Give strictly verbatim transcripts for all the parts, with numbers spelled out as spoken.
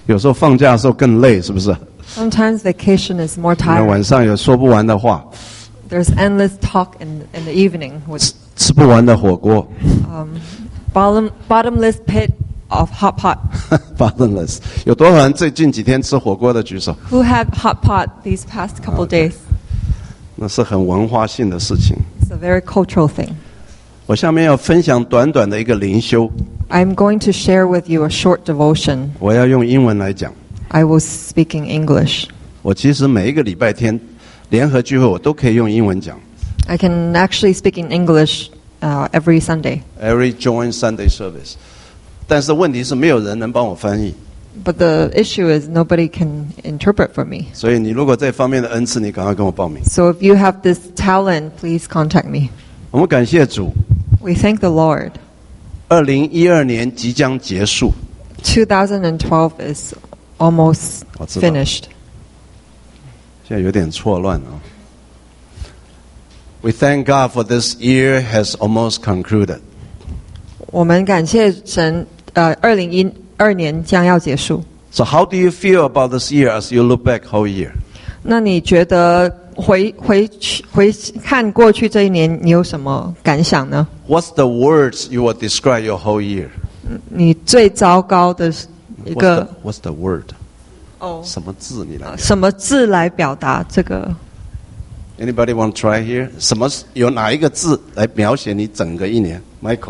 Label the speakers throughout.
Speaker 1: 有时候放假的时候更累，是不是？
Speaker 2: Sometimes vacation is more
Speaker 1: 因为
Speaker 2: tiring.
Speaker 1: 晚上有说不完的话，
Speaker 2: There's endless talk in in the evening with
Speaker 1: 吃不完的火锅
Speaker 2: um, bottom bottomless pit of hot pot.
Speaker 1: ，bottomless。有多少人最近几天吃火锅的举手？
Speaker 2: Who had hot pot these past couple days?
Speaker 1: 那是很文化性的事情。
Speaker 2: It's a very cultural thing.
Speaker 1: 我下面要分享短短的一个灵修，
Speaker 2: I'm going to share with you a short devotion.
Speaker 1: 我要用英文来讲。
Speaker 2: I will speak in English.
Speaker 1: 我其实每一个礼拜天联合聚会，我都可以用英文讲。
Speaker 2: I can actually speak in English uh, every Sunday.
Speaker 1: Every joint Sunday service， 但是问题是没有人能帮我翻译，
Speaker 2: But the issue is nobody can interpret for me.
Speaker 1: 所以你如果这方面的恩赐，你赶快跟我报名。
Speaker 2: So if you have this talent, please contact me.
Speaker 1: 我们感谢主，
Speaker 2: We thank the Lord.
Speaker 1: 二零一二年即将结束，
Speaker 2: twenty twelve is almost
Speaker 1: 我知道。
Speaker 2: finished.
Speaker 1: 现在有点错乱啊。We thank God for this year has almost concluded.
Speaker 2: 我们感谢神，呃，二零一二年将要结束。
Speaker 1: So how do you feel about this year as you look back whole year?
Speaker 2: 那你觉得回回去回看过去这一年，你有什么感想呢？
Speaker 1: What's the words you will describe your whole year?
Speaker 2: 你最糟糕的一
Speaker 1: What's
Speaker 2: 个
Speaker 1: the, what's the word?
Speaker 2: 哦，
Speaker 1: 什么字你来
Speaker 2: 什么字来表达这个？
Speaker 1: ？Anybody want to try here? 什么有哪一个字来描写你整个一年 ？Michael，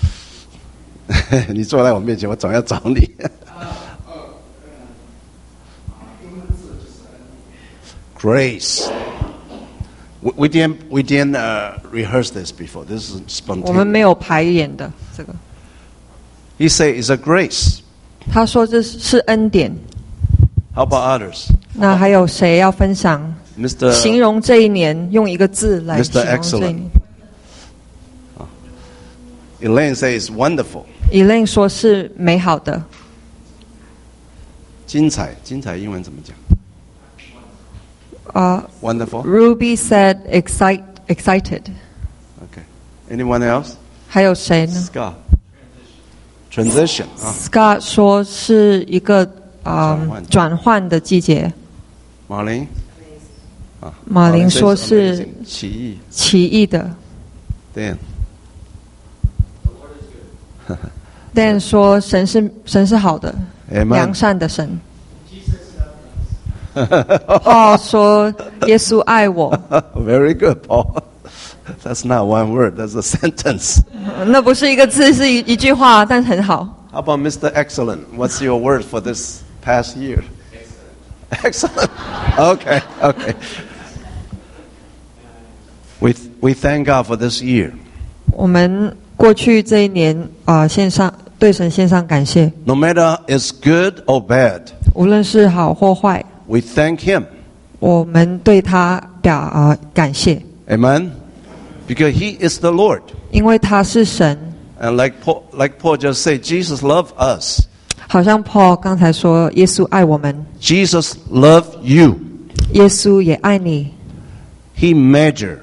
Speaker 1: 你坐在我面前，我总要找你。Grace. We, we didn't we didn't uh, rehearse this before. This is
Speaker 2: 我们
Speaker 1: spontaneous.
Speaker 2: 没有排演的这个。
Speaker 1: He said it's a grace.
Speaker 2: 他说这是恩典。
Speaker 1: How about others?
Speaker 2: 那还有谁要分享？
Speaker 1: Mister
Speaker 2: 形容这一年，用一个字来形
Speaker 1: Mister
Speaker 2: 容这一年。
Speaker 1: Elaine says wonderful.
Speaker 2: Elaine 说是美好的。
Speaker 1: 精彩，精彩英文怎么讲？
Speaker 2: 啊、
Speaker 1: Wonderful.
Speaker 2: Ruby said excite excited.
Speaker 1: Okay. Anyone else?
Speaker 2: 还有谁呢
Speaker 1: Scott. Transition 啊，
Speaker 2: ？Scott 说是一个啊、
Speaker 1: 转换
Speaker 2: 转换的季节。
Speaker 1: 马林啊，
Speaker 2: 马林说
Speaker 1: says
Speaker 2: 是
Speaker 1: amazing，奇异。
Speaker 2: 奇异的。
Speaker 1: Dan
Speaker 2: Dan 说神是神是好的，
Speaker 1: Amen
Speaker 2: 良善的神。Paul 说耶稣爱我，
Speaker 1: Very good, Paul. That's not one word. That's a sentence.
Speaker 2: 那不是一个字，是一一句话，但很好。
Speaker 1: How about Mister Excellent? What's your word for this past year? Excellent. Okay, okay. We we thank God for this year.
Speaker 2: 我们过去这一年啊、呃线上对神献上感谢，
Speaker 1: No matter it's good or bad,
Speaker 2: 无论是好或坏，
Speaker 1: we thank Him.
Speaker 2: 我们对他表啊、呃感谢，
Speaker 1: Amen. Because He is the Lord.
Speaker 2: 因为他是神。
Speaker 1: And like Paul, like Paul just said, Jesus loved us.
Speaker 2: 好像 Paul 刚才说，耶稣爱我们，
Speaker 1: Jesus loved you.
Speaker 2: 耶稣也爱你，
Speaker 1: He measured.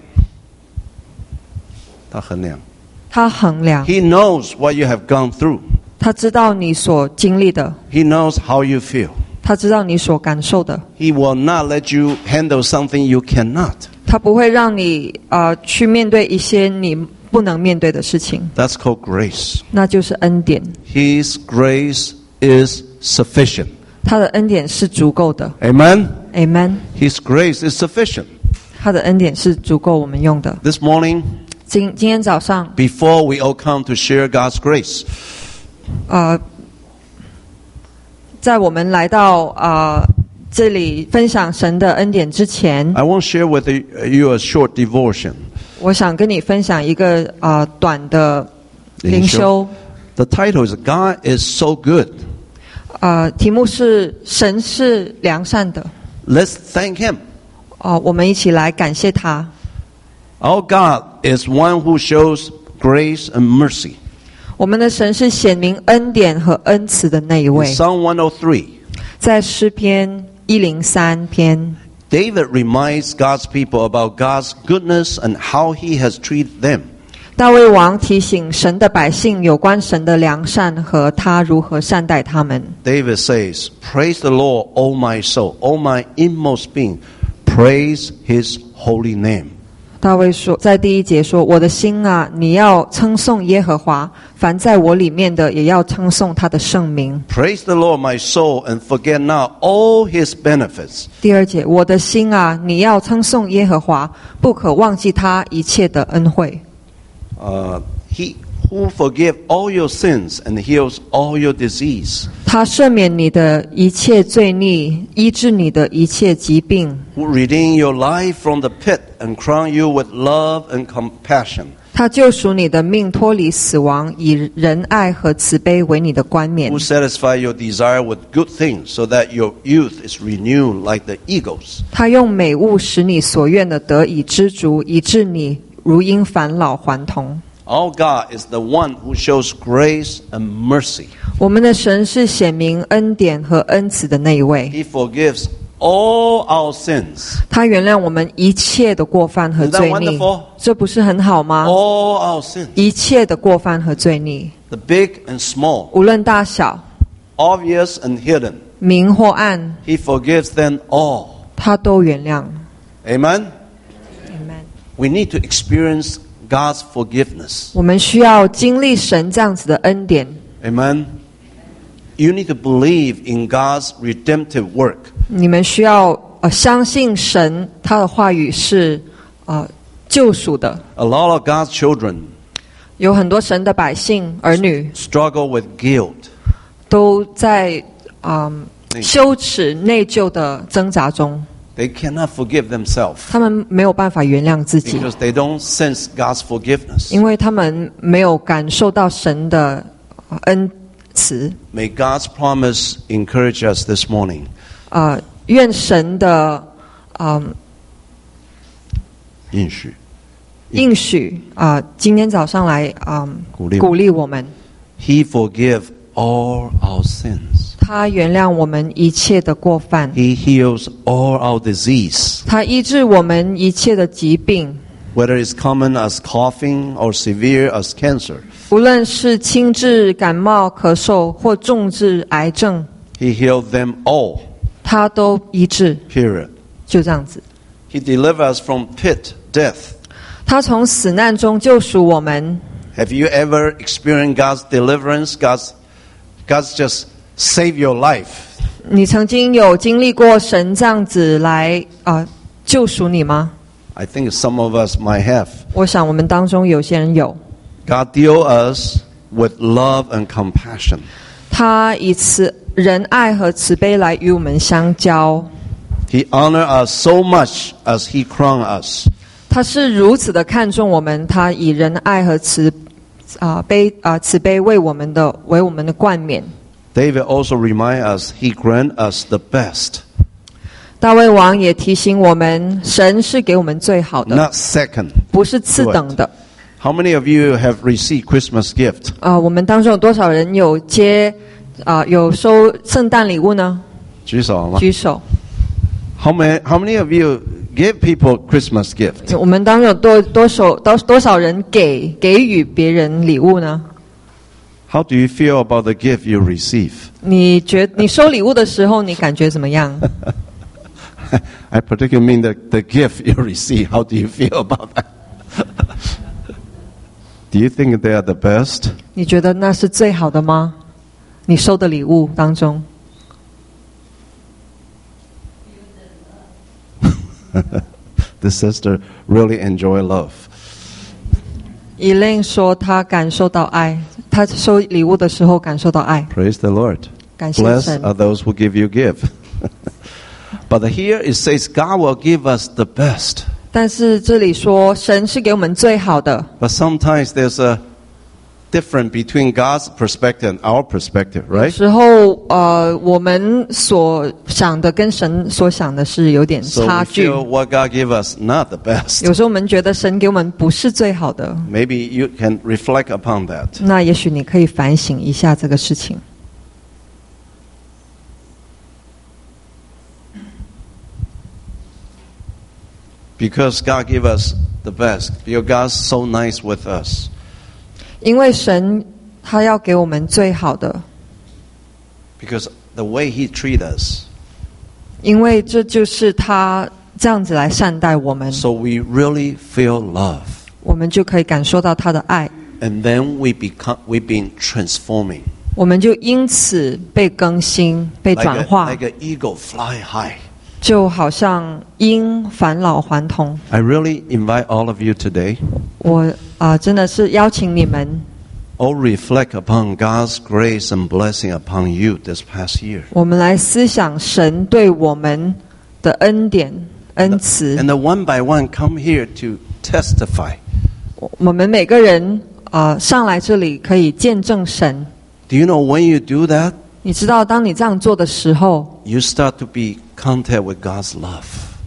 Speaker 1: 他衡量。
Speaker 2: 他衡量，
Speaker 1: He knows what you have gone through.
Speaker 2: 他知道你所经历的，
Speaker 1: He knows how you feel.
Speaker 2: 他知道你所感受的，
Speaker 1: He will not let you handle something you cannot.
Speaker 2: 他不会让你呃去面对一些你不能面对的事情，
Speaker 1: That's called grace.
Speaker 2: 那就是恩典。
Speaker 1: His grace is sufficient.
Speaker 2: 他的恩典是足够的
Speaker 1: Amen.
Speaker 2: ，Amen。
Speaker 1: His grace is sufficient.
Speaker 2: 他的恩典是足够我们用的。
Speaker 1: This morning,
Speaker 2: 今今天早上，
Speaker 1: before we all come to share God's grace,
Speaker 2: 呃，在我们来到呃这里分享神的恩典之前，
Speaker 1: I want to share with you a short devotion.
Speaker 2: 我想跟你分享一个呃短的灵修，
Speaker 1: The title is God is so good.
Speaker 2: 呃，题目是神是良善的，
Speaker 1: Let's thank Him.
Speaker 2: 哦、我们一起来感谢他。
Speaker 1: Our God is one who shows grace and mercy.
Speaker 2: 我们的神是显明恩典和恩慈的那一
Speaker 1: In
Speaker 2: 位。
Speaker 1: Psalm one oh three,
Speaker 2: 在诗篇一零三篇，
Speaker 1: David reminds God's people about God's goodness and how He has treated them.
Speaker 2: 大卫王提醒神的百姓有关神的良善和他如何善待他们。
Speaker 1: David says, "Praise the Lord, O my soul, O my inmost being, praise His holy name."
Speaker 2: 大卫说，在第一节说：“我的心啊，你要称颂耶和华，凡在我里面的，也要称颂他的圣名。”
Speaker 1: Praise the Lord, my soul, and forget not all His benefits.
Speaker 2: 第二节，我的心啊，你要称颂耶和华，不可忘记他一切的恩惠。
Speaker 1: Uh, he who forgive all your sins and heals all your disease.
Speaker 2: 他赦免你的一切罪孽，医治你的一切疾病。
Speaker 1: Who redeem your life from the pit and crown you with love and compassion.
Speaker 2: 他救赎你的命，脱离死亡，以仁爱和慈悲为你的冠冕。
Speaker 1: Who satisfy your desire with good things so that your youth is renewed like the eagles.
Speaker 2: 他用美物使你所愿的得以知足，以致你如因返老还童。
Speaker 1: Our God is the one who shows grace and mercy.
Speaker 2: 我们的神是显明恩典和恩慈的那一位，
Speaker 1: He forgives all our sins.
Speaker 2: 他原谅我们一切的过犯和罪
Speaker 1: Isn't that
Speaker 2: 孽
Speaker 1: wonderful?。
Speaker 2: 这不是很好吗？
Speaker 1: All our sins.
Speaker 2: 一切的过犯和罪孽，
Speaker 1: The big and small.
Speaker 2: 无论大小，
Speaker 1: Obvious and hidden.
Speaker 2: 明或暗，
Speaker 1: He forgives them all.
Speaker 2: 他都原谅。
Speaker 1: Amen?
Speaker 2: Amen。
Speaker 1: We need to experience God's forgiveness.
Speaker 2: 我们需要经历神这样子的恩典。
Speaker 1: Amen? You need to believe in God's redemptive work.
Speaker 2: 你们需要呃相信神，他的话语是呃救赎的。
Speaker 1: A lot of God's children
Speaker 2: 有很多神的百姓儿女
Speaker 1: struggle with guilt.
Speaker 2: 都在嗯、
Speaker 1: 内
Speaker 2: 羞耻内疚的挣扎中，
Speaker 1: They cannot forgive themselves
Speaker 2: 他们没有办法原谅自己，
Speaker 1: because they don't sense God's forgiveness.
Speaker 2: 因为他们没有感受到神的呃恩慈。
Speaker 1: May God's promise encourage us this morning.
Speaker 2: 呃，愿神的嗯、
Speaker 1: 应许
Speaker 2: 应许啊、呃今天早上来嗯、
Speaker 1: 鼓励
Speaker 2: 鼓励我们，
Speaker 1: He forgive all our sins.
Speaker 2: 他原谅我们一切的过犯，
Speaker 1: He heals all our disease.
Speaker 2: 他医治我们一切的疾病，
Speaker 1: Whether it's common as coughing or severe as cancer,
Speaker 2: 无论是轻治感冒、咳嗽或重治癌症，
Speaker 1: He healed them all.
Speaker 2: 他都医治。
Speaker 1: Period.
Speaker 2: 就这样子，
Speaker 1: He delivers us from pit, death.
Speaker 2: 他从死难中救赎我们。
Speaker 1: Have you ever experienced God's deliverance? God's, God's just save your life.
Speaker 2: 你曾经有经历过神这样子来啊、呃救赎你吗？
Speaker 1: I think some of us might have.
Speaker 2: 我想我们当中有些人有。
Speaker 1: God deal us with love and compassion.
Speaker 2: 他以慈仁爱和慈悲来与我们相交。
Speaker 1: He honor us so much as He crown us.
Speaker 2: 他是如此的看重我们，他以仁爱和慈啊、悲啊、慈悲为我们的为我们的冠冕。
Speaker 1: David also remind us He grant us the best,
Speaker 2: 大卫王也提醒我们，神是给我们最好的，
Speaker 1: not second.
Speaker 2: 不是次等的。
Speaker 1: How many of you have received Christmas gift?
Speaker 2: 啊、我们当中有多少人有接啊、有收圣诞礼物呢？
Speaker 1: 举手好吗？
Speaker 2: 举手。
Speaker 1: How many, how many of you give people Christmas gift?
Speaker 2: 我们当中有多多少多多少人给给予别人礼物呢？
Speaker 1: How do you feel about the gift you receive?
Speaker 2: 你觉你收礼物的时候，你感觉怎么样？
Speaker 1: I particularly mean the, the gift you receive. How do you feel about that? Do you think they are the best?
Speaker 2: 你觉得那是最好的吗？你收的礼物当中，
Speaker 1: The sister really enjoy love.
Speaker 2: Elaine 说她感受到爱，她收礼物的时候感受到爱。
Speaker 1: Praise the Lord.
Speaker 2: 感谢
Speaker 1: Blessed
Speaker 2: 神。
Speaker 1: are those who give you gift. But here it says God will give us the best.
Speaker 2: 但是这里说神是给我们最好的，
Speaker 1: But sometimes there's a difference between God's perspective and our perspective,
Speaker 2: 有
Speaker 1: right?
Speaker 2: 时候呃，我们所想的跟神所想的是有点
Speaker 1: So
Speaker 2: 差
Speaker 1: we
Speaker 2: 距。
Speaker 1: feel what God gave us not the best.
Speaker 2: 有时候我们觉得神给我们不是最好的，
Speaker 1: Maybe you can reflect upon that.
Speaker 2: 那也许你可以反省一下这个事情。
Speaker 1: Because God gave us the best. Because God's so nice with us.
Speaker 2: 因为神他要给我们最好的，
Speaker 1: Because the way He treats us,
Speaker 2: 因为这就是他这样子来善待我们，
Speaker 1: so we really feel love.
Speaker 2: 我们就可以感受到他的爱，
Speaker 1: And then we become, we've been transforming.
Speaker 2: 我们就因此被更新、被
Speaker 1: Like
Speaker 2: 转
Speaker 1: a,
Speaker 2: 化，
Speaker 1: like an eagle fly high.
Speaker 2: 就好像鹰返老还童。
Speaker 1: I really invite all of you today,
Speaker 2: 我啊、呃真的是邀请你们，
Speaker 1: all reflect upon God's grace and blessing upon you this past year.
Speaker 2: 我们来思想神对我们的恩典、恩慈。
Speaker 1: And the one by one come here to testify.
Speaker 2: 我们每个人啊、呃上来这里可以见证神。
Speaker 1: Do you know when you do that,
Speaker 2: 你知道，当你这样做的时候，
Speaker 1: you start to be contact with God's love.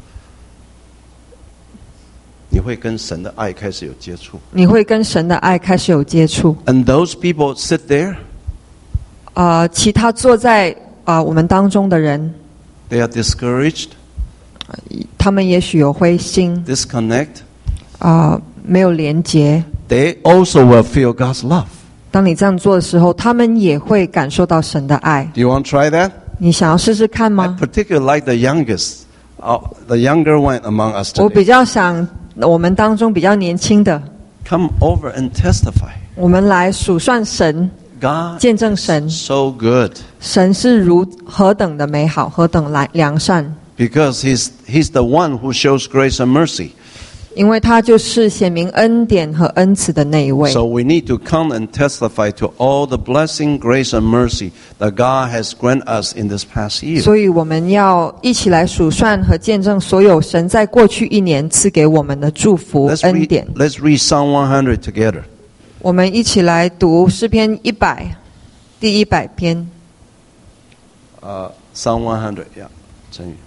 Speaker 1: 你会跟神的爱开始有接触。
Speaker 2: 你会跟神的爱开始有接触。
Speaker 1: And those people sit there,
Speaker 2: 啊，其他坐在啊、我们当中的人，
Speaker 1: they are discouraged,
Speaker 2: 他们也许有灰心
Speaker 1: disconnect.
Speaker 2: 啊、没有连结。
Speaker 1: They also will feel God's love.
Speaker 2: 当你这样做的时候，他们也会感受到神的爱。
Speaker 1: Do you want to try that?
Speaker 2: 你想要试试看
Speaker 1: I
Speaker 2: 吗？
Speaker 1: particularly like the youngest, uh, the younger one among us
Speaker 2: 我
Speaker 1: today.
Speaker 2: 比较想我们当中比较年轻的，
Speaker 1: Come over and testify.
Speaker 2: 我们来数算神，
Speaker 1: God
Speaker 2: 见证神，
Speaker 1: so good
Speaker 2: 神是如何等的美好，何等来良善，
Speaker 1: because He's He's the one who shows grace and mercy.
Speaker 2: 因为他就是显明恩典和恩慈的那一位。
Speaker 1: So we need to come and testify to all the blessing, grace, and mercy that God has granted us in this past year.
Speaker 2: 所以我们要一起来数算和见证所有神在过去一年赐给我们的祝福
Speaker 1: Let's
Speaker 2: 恩
Speaker 1: read,
Speaker 2: 典。
Speaker 1: let's read Psalm one hundred together.
Speaker 2: 我们一起来读诗篇一百，第一百篇。
Speaker 1: Uh, Psalm one hundred, yeah. 陈宇。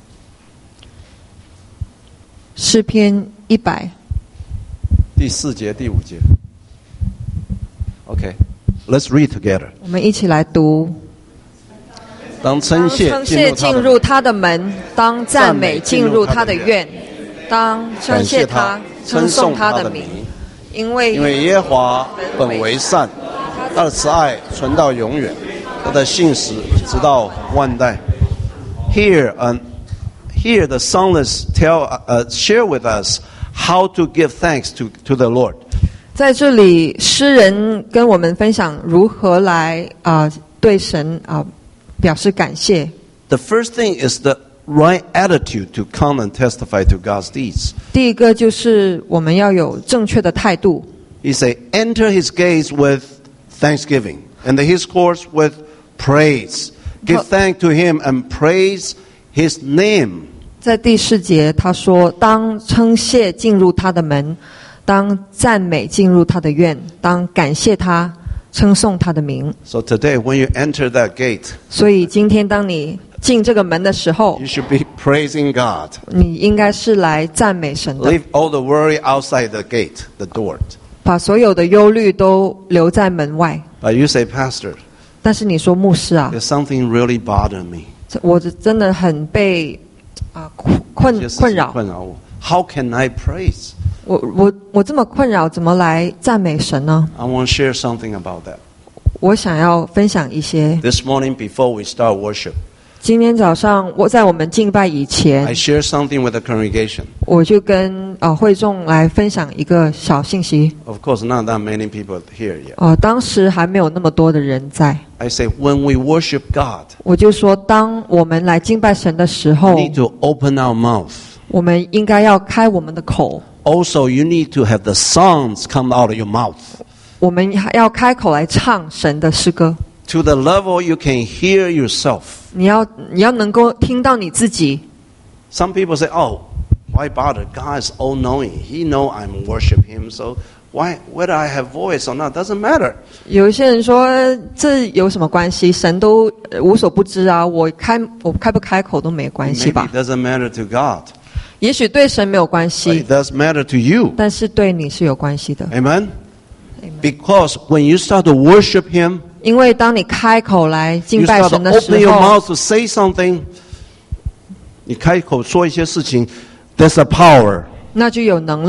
Speaker 2: 诗篇一百，
Speaker 1: 第四节、第五节。Okay, let's read together.
Speaker 2: 我们一起来读。
Speaker 1: 当称谢
Speaker 2: 当称谢进入他的门，当赞美进入他的院，当称谢他，称颂他的名，因为
Speaker 1: 因为耶和华本为善，他的慈爱存到永远，他的信实直到万代。Here and here the psalmist tell uh, share with us how to give thanks to to the Lord.
Speaker 2: 在这里，诗人跟我们分享如何来啊、呃、对神啊、呃、表示感谢。
Speaker 1: The first thing is the right attitude to come and testify to God's deeds.
Speaker 2: 第一个就是我们要有正确的态度。
Speaker 1: He say, enter his gates with thanksgiving, and his courts with praise. Give thanks to him and praise his name.
Speaker 2: 在第四节，他说：“当称谢进入他的门，当赞美进入他的院，当感谢他，称颂他的名。”
Speaker 1: So today, when you enter that gate,
Speaker 2: 所以今天当你进这个门的时候
Speaker 1: you，should be praising God.
Speaker 2: 你应该是来赞美神的，
Speaker 1: Leave all the worry outside the gate, the door.
Speaker 2: 把所有的忧虑都留在门外。
Speaker 1: But you say, Pastor,
Speaker 2: 但是你说牧师啊，
Speaker 1: there's something really bothering me.
Speaker 2: 我真的很被啊、困
Speaker 1: 这些事情
Speaker 2: 困扰。
Speaker 1: 困扰我。How can I praise?
Speaker 2: 我我我这么困扰，怎么来赞美神呢？
Speaker 1: I want to share something about that.
Speaker 2: 我想要分享一些。
Speaker 1: This morning, before we start worship,
Speaker 2: 今天早上我在我们敬拜以
Speaker 1: I
Speaker 2: 前，
Speaker 1: share something with the congregation.
Speaker 2: 我就跟呃会众来分享一个小信息。
Speaker 1: Of course, not that many people here yet.
Speaker 2: 呃，当时还没有那么多的人在，
Speaker 1: I say, when we worship God,
Speaker 2: 我就说，当我们来敬拜神的时
Speaker 1: we
Speaker 2: 候，
Speaker 1: need to open our mouth.
Speaker 2: 我们应该要开我们的口，
Speaker 1: Also, you need to have the songs come out of your mouth
Speaker 2: 我们要开口来唱神的诗歌。
Speaker 1: to the level you can hear yourself.
Speaker 2: 你要你要能够听到你自己。
Speaker 1: Some people say, "Oh, why bother? God is all-knowing. He know I'm worship Him. So why, whether I have voice or not, doesn't matter."
Speaker 2: 有一些人说，这有什么关系？神都呃无所不知啊，我开我开不开口都没关系
Speaker 1: Maybe
Speaker 2: 吧
Speaker 1: it？doesn't matter to God,
Speaker 2: 也许对神没有关
Speaker 1: but
Speaker 2: 系
Speaker 1: it，does matter to you.
Speaker 2: 但是对你是有关系的。
Speaker 1: Amen.
Speaker 2: Amen.
Speaker 1: Because when you start to worship Him,
Speaker 2: 因为当你开口来敬
Speaker 1: you
Speaker 2: 拜
Speaker 1: start
Speaker 2: 神
Speaker 1: to
Speaker 2: 的
Speaker 1: open
Speaker 2: 时
Speaker 1: your
Speaker 2: 候，
Speaker 1: mouth to say something. 你开口说一些事情，there's a power.
Speaker 2: 那就有能力。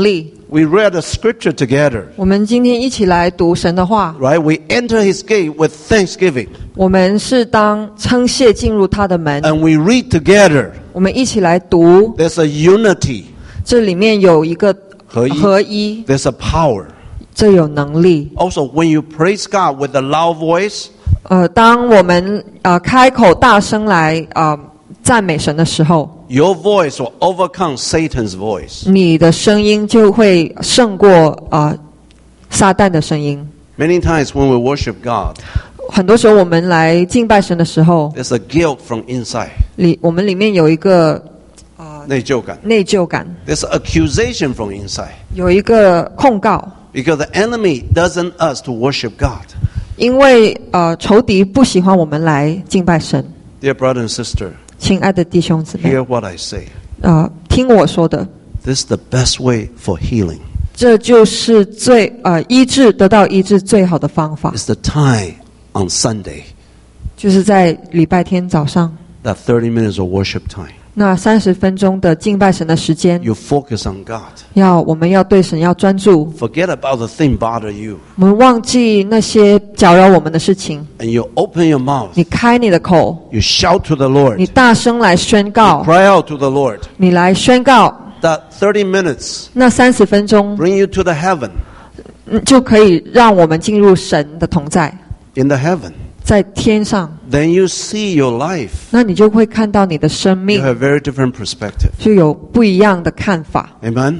Speaker 1: We read the scripture together.
Speaker 2: 我们今天一起来读神的话。
Speaker 1: Right? We enter his gate with thanksgiving.
Speaker 2: 我们是当称谢进入他的门。
Speaker 1: And we read together.
Speaker 2: 我们一起来读。
Speaker 1: There's a unity.
Speaker 2: 这里面有一个
Speaker 1: 合一。
Speaker 2: 合一。
Speaker 1: There's a power.
Speaker 2: 这有能力。
Speaker 1: Also, when you praise God with a loud voice.
Speaker 2: 呃，当我们呃开口大声来呃赞美神的时候。
Speaker 1: Your voice will overcome Satan's voice.
Speaker 2: 你的声音就会胜过呃撒旦的声音。
Speaker 1: Many times when we worship God,
Speaker 2: 很多时候我们来敬拜神的时候
Speaker 1: there's a guilt from inside.
Speaker 2: 里我们里面有一个呃
Speaker 1: 内疚感。
Speaker 2: 内疚感。
Speaker 1: There's accusation from inside.
Speaker 2: 有一个控告。
Speaker 1: Because the enemy doesn't us to worship God.
Speaker 2: 因为呃仇敌不喜欢我们来敬拜神。
Speaker 1: Dear brother and sister.
Speaker 2: 亲爱的弟兄姊妹
Speaker 1: Hear what I say.
Speaker 2: 呃，听我说的。
Speaker 1: This is the best way for healing.
Speaker 2: 这就是最呃医治得到医治最好的方法。
Speaker 1: It's the time on Sunday.
Speaker 2: 就是在礼拜天早上。
Speaker 1: That thirty minutes of worship time.
Speaker 2: 那三十分钟的敬拜神的时间。
Speaker 1: You focus on God.
Speaker 2: 要我们要对神要专注。
Speaker 1: Forget about the thing bother you.
Speaker 2: 我们忘记那些搅扰我们的事情。
Speaker 1: And you open your mouth.
Speaker 2: 你开你的口。
Speaker 1: You shout to the Lord.
Speaker 2: 你大声来宣告。
Speaker 1: You cry out to the Lord.
Speaker 2: 你来宣告。
Speaker 1: That thirty minutes.
Speaker 2: 那三十分钟。
Speaker 1: Bring you to the heaven.
Speaker 2: 就可以让我们进入神的同在。
Speaker 1: In the heaven.
Speaker 2: 在天上。
Speaker 1: Then you see your life.
Speaker 2: 那你就会看到你的生命。
Speaker 1: You have very different perspective.
Speaker 2: 就有不一样的看法。
Speaker 1: Amen.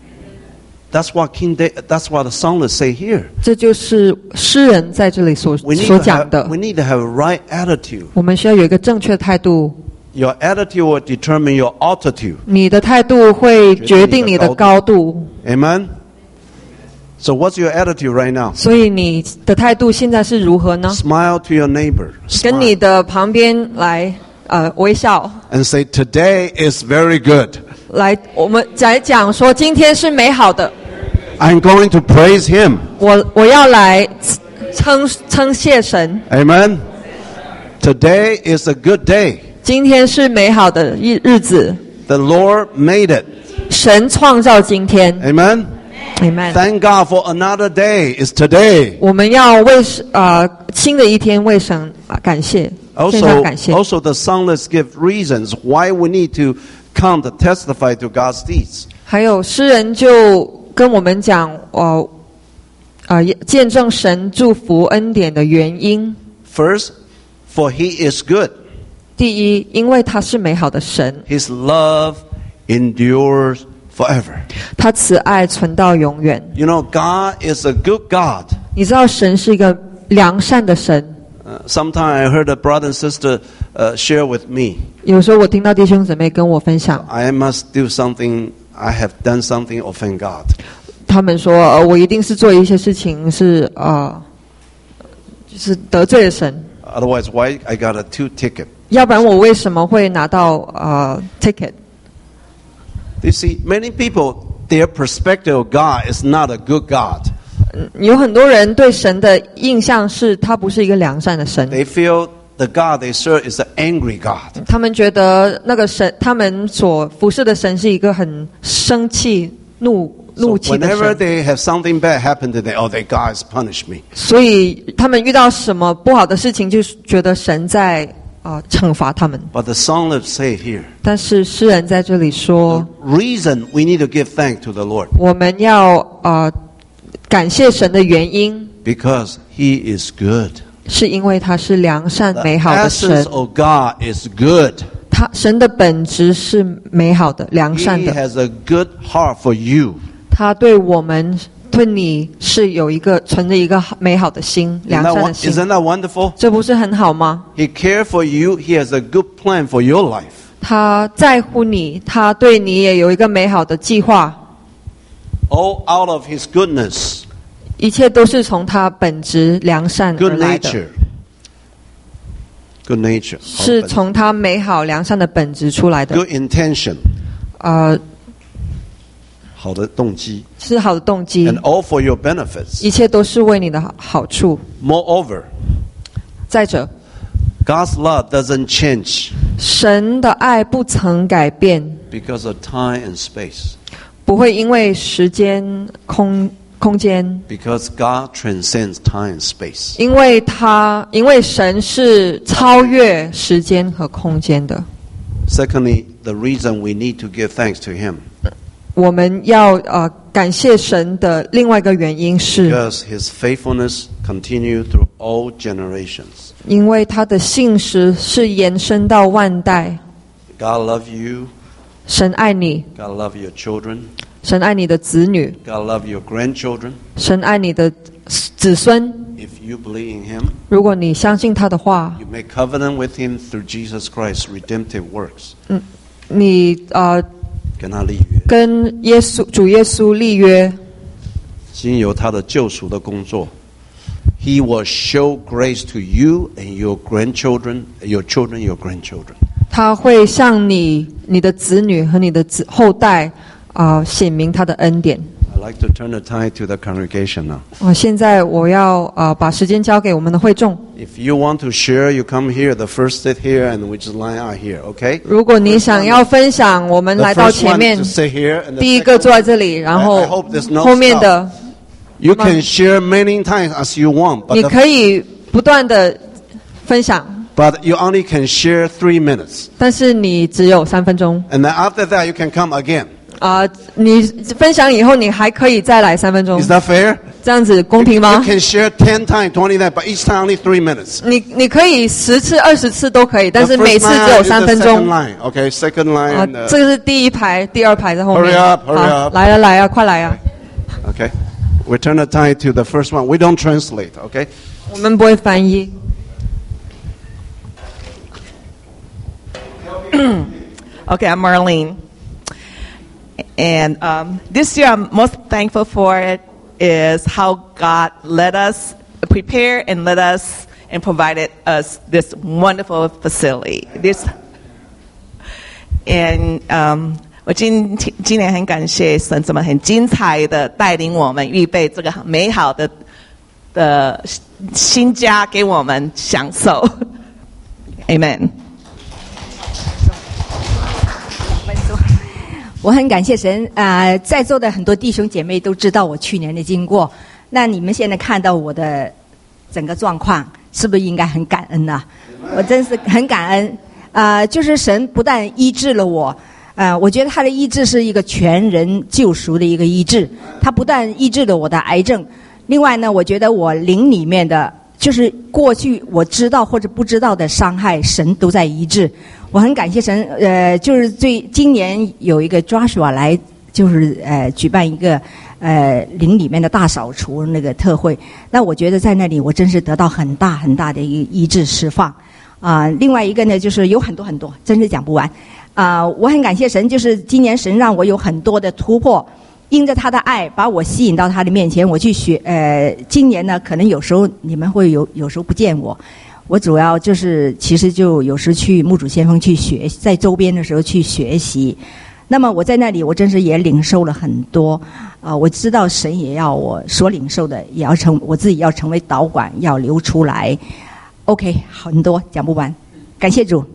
Speaker 1: That's what King David, that's what the psalmist say here.
Speaker 2: 这就是诗人在这里所所讲的。
Speaker 1: We need to have a right attitude.
Speaker 2: 我们需要有一个正确的态度。
Speaker 1: Your attitude will determine your altitude.
Speaker 2: 你的态度会决定你的高度。
Speaker 1: Amen. So what's your attitude right now?
Speaker 2: 所以你的态度现在是如何呢？
Speaker 1: Smile to your neighbor.
Speaker 2: 跟你的旁边来呃微笑。
Speaker 1: And say today is very good.
Speaker 2: 来，我们来讲说今天是美好的。
Speaker 1: I'm going to praise Him.
Speaker 2: 我我要来称称谢神。
Speaker 1: Amen. Today is a good day.
Speaker 2: 今天是美好的日日子。
Speaker 1: The Lord made it.
Speaker 2: 神创造今天。
Speaker 1: Amen.
Speaker 2: Amen.
Speaker 1: Thank God for another day. It's today.
Speaker 2: 我们要为呃新的一天为神感谢，献上
Speaker 1: Also,
Speaker 2: 感谢。
Speaker 1: also the psalmist give reasons why we need to come to testify to God's deeds.
Speaker 2: 还有诗人就跟我们讲，呃呃见证神祝福恩典的原因。
Speaker 1: First, for He is good.
Speaker 2: 第一，因为他是美好的神。
Speaker 1: His love endures forever.
Speaker 2: 他慈爱存到永远。
Speaker 1: You know, God is a good God.
Speaker 2: 你知道神是一个良善的神。
Speaker 1: Uh, Sometimes I heard a brother and sister uh, share with me.
Speaker 2: 有时候我听到弟兄姊妹跟我分享，
Speaker 1: I must do something. I have done something offend God.
Speaker 2: 他们说，呃，我一定是做一些事情是呃，就是得罪了神。
Speaker 1: Otherwise, why I got a two ticket?
Speaker 2: 要不然我为什么会拿到呃 ticket？
Speaker 1: You see, many people, their perspective of God is not a good God.
Speaker 2: 有很多人对神的印象是他不是一个良善的神。
Speaker 1: They feel the God they serve is an angry God.
Speaker 2: 他们觉得那个神，他们所服侍的神是一个很生气、怒
Speaker 1: So
Speaker 2: 怒气的
Speaker 1: whenever
Speaker 2: 神。
Speaker 1: they have something bad happen to them, oh, their God has punished me.
Speaker 2: 所以他们遇到什么不好的事情，就觉得神在啊、呃、惩罚他们。
Speaker 1: But the psalmist say here,
Speaker 2: 但是诗人在这里说，
Speaker 1: the reason we need to give thanks to the Lord,
Speaker 2: 我们要啊、呃、感谢神的原因，
Speaker 1: because He is good.
Speaker 2: 是因为他是良善
Speaker 1: The
Speaker 2: 美好的神
Speaker 1: essence。of God is good.
Speaker 2: 他神的本质是美好的、良善
Speaker 1: He
Speaker 2: 的。
Speaker 1: has a good heart for you.
Speaker 2: 他对我们、对你是有一个存着一个美好的心、
Speaker 1: Isn't
Speaker 2: 良
Speaker 1: that,
Speaker 2: 善
Speaker 1: won-
Speaker 2: 的心。
Speaker 1: isn't that wonderful?
Speaker 2: 这不是很好吗？
Speaker 1: He cares for you. He has a good plan for your life.
Speaker 2: 他在乎你，他对你也有一个美好的计划。
Speaker 1: All out of His goodness,
Speaker 2: 一切都是从他本质良善而
Speaker 1: good
Speaker 2: 来的，
Speaker 1: nature. Good nature.
Speaker 2: 是从他美好良善的本质出来的。
Speaker 1: Good intention.
Speaker 2: 呃，
Speaker 1: 好的动机。
Speaker 2: 是好的动机
Speaker 1: And，all for your benefits.
Speaker 2: 一切都是为你的好好处。
Speaker 1: Moreover,
Speaker 2: 再者，
Speaker 1: God's love doesn't change
Speaker 2: 神的爱不曾改变，
Speaker 1: because of time and space.
Speaker 2: 不会因为时间空空间，
Speaker 1: Because God transcends time and space.
Speaker 2: 因为他因为神是超越时间和空间的。
Speaker 1: Secondly, the reason we need to give thanks to Him.
Speaker 2: 我们要呃感谢神的另外一个原因是，
Speaker 1: Because His faithfulness continues through all generations.
Speaker 2: 因为他的信实是延伸到万代。
Speaker 1: God loves you.
Speaker 2: 神爱你，
Speaker 1: God loves your children.
Speaker 2: 神爱你的子女，
Speaker 1: God loves your grandchildren.
Speaker 2: 神爱你的子孙。
Speaker 1: If you believe in Him,
Speaker 2: 如果你相信他的话，
Speaker 1: you make covenant with Him through Jesus Christ's redemptive works.
Speaker 2: 嗯，你呃
Speaker 1: 跟他立约，
Speaker 2: 跟耶稣主耶稣立约，
Speaker 1: 经由他的救赎的工作 ，He will show grace to you and your grandchildren, your children, your grandchildren.
Speaker 2: 他会向你、你的子女和你的子后代啊、呃、显明他的恩典。
Speaker 1: I'd like to turn the time to the congregation now.
Speaker 2: 啊、呃，现在我要啊、呃、把时间交给我们的会众。
Speaker 1: If you want to share, you come here. The first sit here, and we just line out here. Okay?
Speaker 2: 如果你想要分享，我们
Speaker 1: The
Speaker 2: 来到
Speaker 1: first
Speaker 2: 前
Speaker 1: one
Speaker 2: 面
Speaker 1: to，sit here, and the
Speaker 2: 第一个
Speaker 1: second
Speaker 2: 坐在这里，然
Speaker 1: I
Speaker 2: 后
Speaker 1: hope there's no
Speaker 2: 后面的
Speaker 1: You can share many times as you want, but
Speaker 2: 你
Speaker 1: the,
Speaker 2: 可以不断的分享，
Speaker 1: but you only can share three minutes,
Speaker 2: 但是你只有三分钟。
Speaker 1: and then after that you can come again.
Speaker 2: 啊、呃，你分享以后，你还可以再来三分钟
Speaker 1: Is，that fair?
Speaker 2: 这样子公平
Speaker 1: You
Speaker 2: 吗？
Speaker 1: can share ten times, twenty times, but each time only three minutes.
Speaker 2: 你你可以十次、二十次都可以，但
Speaker 1: The
Speaker 2: 是每
Speaker 1: first
Speaker 2: 次只
Speaker 1: line
Speaker 2: 有
Speaker 1: is
Speaker 2: 三
Speaker 1: the
Speaker 2: 分
Speaker 1: second
Speaker 2: 钟。
Speaker 1: line. Okay, second line.
Speaker 2: 啊
Speaker 1: and, uh,，
Speaker 2: 这个是第一排，第二排在后面。
Speaker 1: Hurry up, hurry
Speaker 2: 好
Speaker 1: up.
Speaker 2: 来了来啊，快来啊！
Speaker 1: Okay, we turn the time to the first one. We don't translate. Okay.
Speaker 2: 我们不会翻译。
Speaker 3: Okay, I'm Marlene. And um, this year I'm most thankful for it is how God let us prepare and let us and provided us this wonderful facility. This and um, 我今今年很感谢神这么很精彩的带领我们预备这个美好的的新家给我们享受。Amen.
Speaker 4: 我很感谢神啊、呃，在座的很多弟兄姐妹都知道我去年的经过。那你们现在看到我的整个状况，是不是应该很感恩呢、啊？我真是很感恩啊、呃！就是神不但医治了我，呃，我觉得他的医治是一个全人救赎的一个医治。他不但医治了我的癌症，另外呢，我觉得我灵里面的，就是过去我知道或者不知道的伤害，神都在医治。我很感谢神，呃，就是最今年有一个 Joshua 来，就是呃举办一个呃灵里面的大扫除那个特会。那我觉得在那里我真是得到很大很大的一个医治释放啊、呃。另外一个呢，就是有很多很多，真是讲不完啊、呃。我很感谢神，就是今年神让我有很多的突破，因着他的爱把我吸引到他的面前，我去学。呃，今年呢，可能有时候你们会有有时候不见我。我主要就是，其实就有时去牧主先锋去学，在周边的时候去学习。那么我在那里，我真是也领受了很多。啊、呃，我知道神也要我所领受的，也要成我自己要成为导管，要流出来。OK， 很多讲不完，感谢主。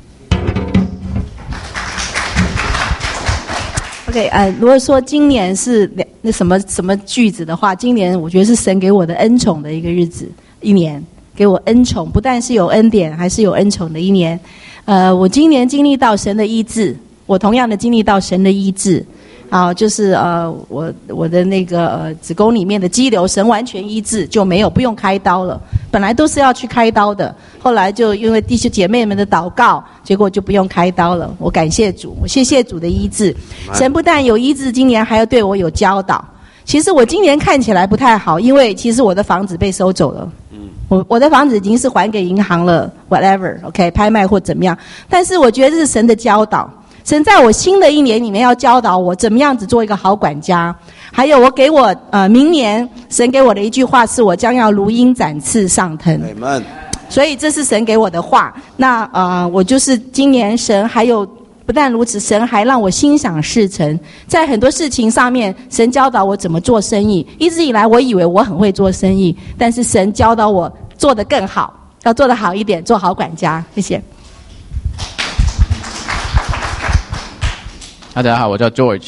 Speaker 5: OK， 呃，如果说今年是那什么什么句子的话，今年我觉得是神给我的恩宠的一个日子，一年。给我恩宠，不但是有恩典，还是有恩宠的一年。呃，我今年经历到神的医治，我同样的经历到神的医治。啊，就是呃，我我的那个呃子宫里面的肌瘤，神完全医治，就没有不用开刀了。本来都是要去开刀的，后来就因为弟兄姐妹们的祷告，结果就不用开刀了。我感谢主，我谢谢主的医治。神不但有医治，今年还要对我有教导。其实我今年看起来不太好，因为其实我的房子被收走了。我我的房子已经是还给银行了 ，whatever，OK， 拍卖或怎么样。但是我觉得这是神的教导，神在我新的一年里面要教导我怎么样子做一个好管家。还有我给我呃明年神给我的一句话是我将要如鹰展翅上腾。
Speaker 1: Amen。
Speaker 5: 所以这是神给我的话。那呃我就是今年神还有。不但如此，神还让我心想事成，在很多事情上面，神教导我怎么做生意。一直以来，我以为我很会做生意，但是神教导我做得更好，要做得好一点，做好管家。谢谢。
Speaker 6: 大家好，我叫 George。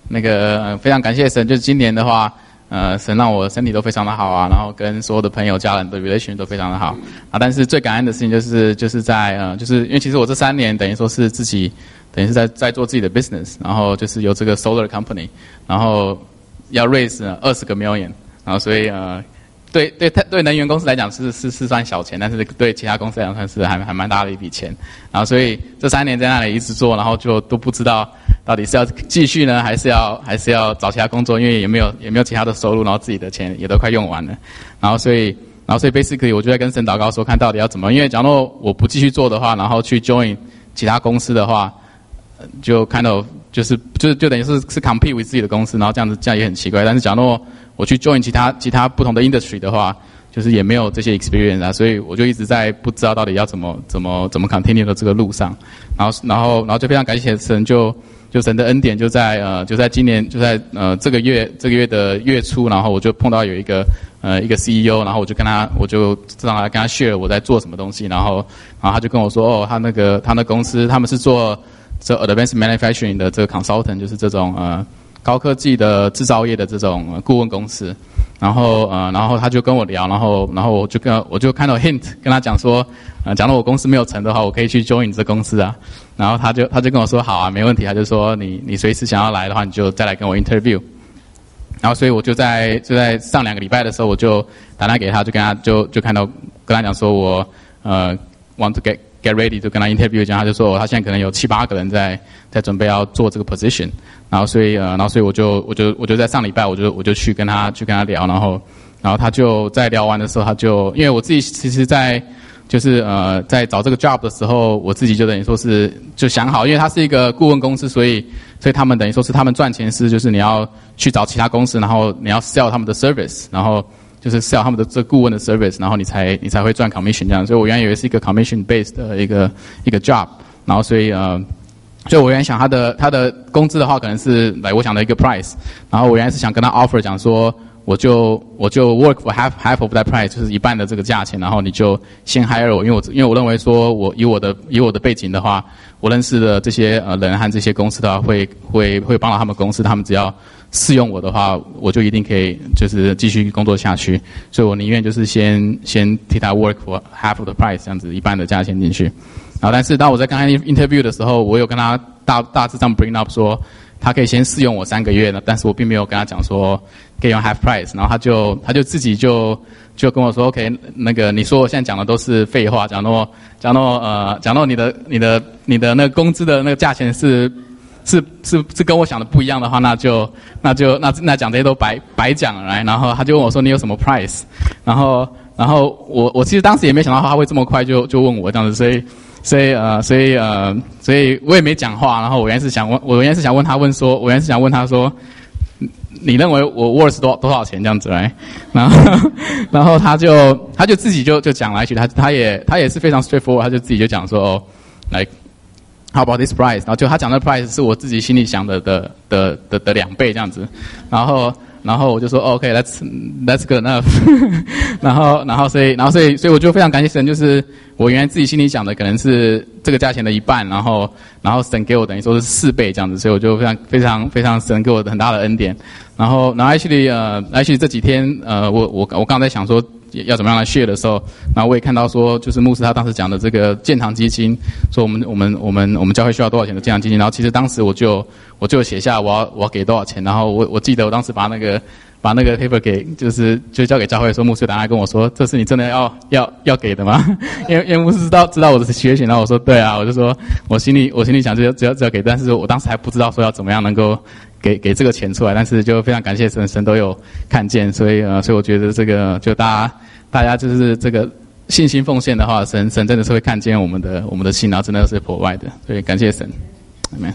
Speaker 6: 那个、呃、非常感谢神，就是今年的话，呃，神让我身体都非常的好啊，然后跟所有的朋友、家人的 relation 都非常的好啊。但是最感恩的事情就是就是在呃，就是因为其实我这三年等于说是自己等于是在在做自己的 business， 然后就是有这个 solar company， 然后要 raise 二十个 million， 然后所以呃。对对对，能源公司来讲是是是算小钱，但是对其他公司来讲算是还还蛮大的一笔钱。然后所以这三年在那里一直做，然后就都不知道到底是要继续呢，还是要还是要找其他工作，因为也没有也没有其他的收入，然后自己的钱也都快用完了。然后所以然后所以 basically 我就在跟神祷告说，看到底要怎么，因为假如我不继续做的话，然后去 join 其他公司的话，就 kind of 就是就是就等于是是 compete with 自己的公司，然后这样子这样也很奇怪。但是假如我去 join 其他其他不同的 industry 的话，就是也没有这些 experience 啊，所以我就一直在不知道到底要怎么怎么怎么 continue 的这个路上，然后然后然后就非常感谢神，就就神的恩典就在呃就在今年就在呃这个月这个月的月初，然后我就碰到有一个呃一个 C E O， 然后我就跟他我就让他跟他 share 我在做什么东西，然后然后他就跟我说哦，他那个他那公司他们是做这 advanced manufacturing 的这个 consultant， 就是这种呃。高科技的制造业的这种、呃、顾问公司，然后呃，然后他就跟我聊，然后然后我就跟我就看到 hint 跟他讲说，呃，假如我公司没有成的话，我可以去 join 你这公司啊。然后他就他就跟我说好啊，没问题。他就说你你随时想要来的话，你就再来跟我 interview。然后所以我就在就在上两个礼拜的时候，我就打电话给他，就跟他就就看到跟他讲说我呃 want to get get ready， 就跟他 interview， 这样他就说、哦、他现在可能有七八个人在在准备要做这个 position。然后所以呃，然后所以我就我就我就在上礼拜我就我就去跟他去跟他聊，然后然后他就在聊完的时候，他就因为我自己其实在就是呃在找这个 job 的时候，我自己就等于说是就想好，因为他是一个顾问公司，所以所以他们等于说是他们赚钱是就是你要去找其他公司，然后你要 sell 他们的 service， 然后就是 sell 他们的这顾问的 service， 然后你才你才会赚 commission 这样。所以我原来以为是一个 commission based 的一个一个 job， 然后所以呃。所以我原来想他的他的工资的话可能是来我想的一个 price， 然后我原来是想跟他 offer 讲说我就我就 work for half half of that price， 就是一半的这个价钱，然后你就先 hire 我，因为我因为我认为说我以我的以我的背景的话，我认识的这些呃人和这些公司的话会会会帮到他们公司，他们只要试用我的话，我就一定可以就是继续工作下去，所以我宁愿就是先先替他 work for half of the price， 这样子一半的价钱进去。然后，但是当我在刚才 interview 的时候，我有跟他大大致上 bring up 说，他可以先试用我三个月呢，但是我并没有跟他讲说可以用 half price。然后他就他就自己就就跟我说 ，OK， 那个你说我现在讲的都是废话，讲到讲到呃讲到你的你的你的那个工资的那个价钱是是是是跟我想的不一样的话，那就那就那那讲这些都白白讲了来。然后他就问我说你有什么 price？ 然后然后我我其实当时也没想到他会这么快就就问我这样子，所以。所以呃，所以呃，所以我也没讲话。然后我原来是想问，我原来是想问他问说，我原来是想问他说，你认为我 worth 多多少钱这样子来？然后然后他就他就自己就就讲来去，他他也他也是非常 straightforward， 他就自己就讲说哦，来 how about this price？ 然后就他讲的 price 是我自己心里想的的的的的两倍这样子，然后。然后我就说、哦、OK that's that's good enough 然后然后所以然后所以所以我就非常感谢神，就是我原来自己心里想的可能是这个价钱的一半，然后然后神给我等于说是四倍这样子，所以我就非常非常非常神给我很大的恩典。然后然后 actually 呃 actually 这几天呃我我我刚才在想说要怎么样来 share 的时候，然后我也看到说就是牧师他当时讲的这个建堂基金，说我们我们我们我们教会需要多少钱的建堂基金，然后其实当时我就我就写下我要我要给多少钱，然后我我记得我当时把那个把那个 paper 给就是就交给教会的时候，牧师当然跟我说这是你真的要要要给的吗？因为因为牧师知道知道我的学习，然后我说对啊，我就说我心里我心里想就要只要只要给，但是我当时还不知道说要怎么样能够给给这个钱出来，但是就非常感谢神，神都有看见，所以呃所以我觉得这个就大家大家就是这个信心奉献的话，神神真的是会看见我们的我们的心，然后真的是 provide 的，所以感谢神 ，Amen。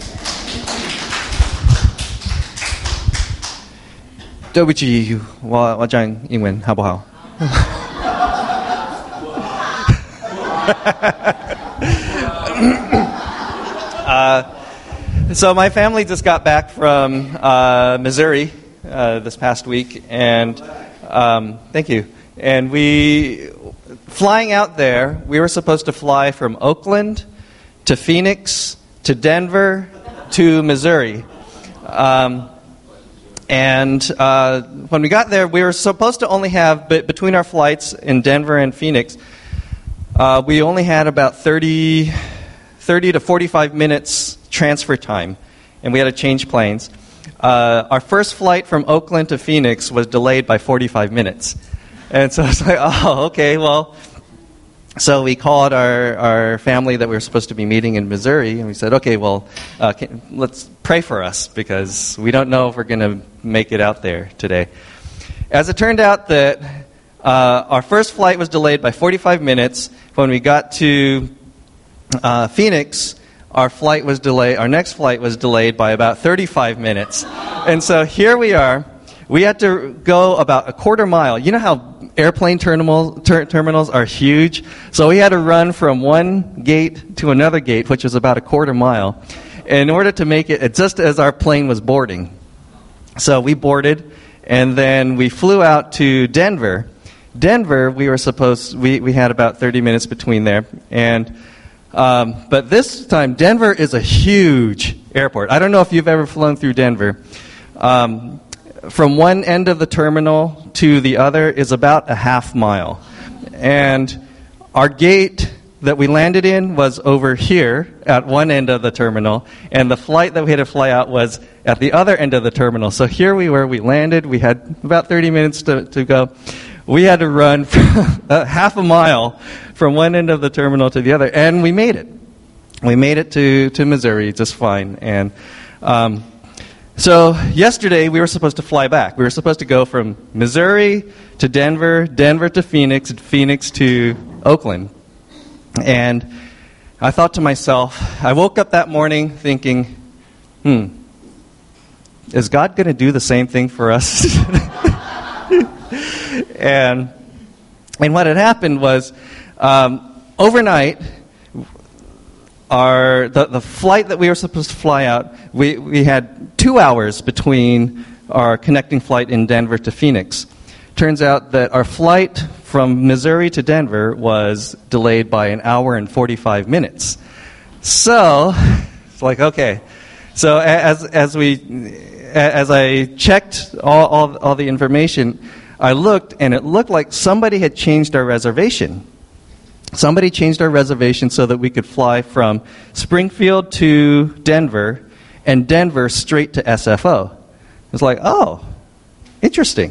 Speaker 1: 对不起，我我讲英文好不好？uh, so my family just got back from uh, Missouri uh, this past week, and um, thank you. And we, flying out there, we were supposed to fly from Oakland to Phoenix to Denver to Missouri.
Speaker 7: Um, and uh, when we got there, we were supposed to only have, be- between our flights in Denver and Phoenix, uh, we only had about thirty, thirty to forty-five minutes transfer time, and we had to change planes. Uh, our first flight from Oakland to Phoenix was delayed by forty-five minutes. And so I was like, oh, okay, well... So we called our, our family that we were supposed to be meeting in Missouri, and we said, okay, well, uh, can, let's pray for us, because we don't know if we're going to make it out there today. As it turned out that uh, our first flight was delayed by forty-five minutes. When we got to uh, Phoenix, our flight was delayed, our next flight was delayed by about thirty-five minutes. And so here we are. We had to go about a quarter mile. You know how airplane terminal, ter- terminals are huge? So we had to run from one gate to another gate, which was about a quarter mile, in order to make it just as our plane was boarding. So we boarded, and then we flew out to Denver. Denver, we were supposed, we, we had about thirty minutes between there. And um, but this time, Denver is a huge airport. I don't know if you've ever flown through Denver. Um, From one end of the terminal to the other is about a half mile. And our gate that we landed in was over here at one end of the terminal, and the flight that we had to fly out was at the other end of the terminal. So here we were, we landed, we had about thirty minutes to, to go. We had to run a half a mile from one end of the terminal to the other, and we made it. We made it to, to Missouri just fine. And um, So yesterday we were supposed to fly back. We were supposed to go from Missouri to Denver, Denver to Phoenix, Phoenix to Oakland. And I thought to myself, I woke up that morning thinking, hmm, is God going to do the same thing for us? and and what had happened was, um, overnight, Our the, the flight that we were supposed to fly out, we, we had two hours between our connecting flight in Denver to Phoenix. Turns out that our flight from Missouri to Denver was delayed by an hour and forty-five minutes. So it's like, okay. So as as we as I checked all all, all the information, I looked, and it looked like somebody had changed our reservation. Somebody changed our reservation so that we could fly from Springfield to Denver and Denver straight to S F O. It's like, oh, interesting.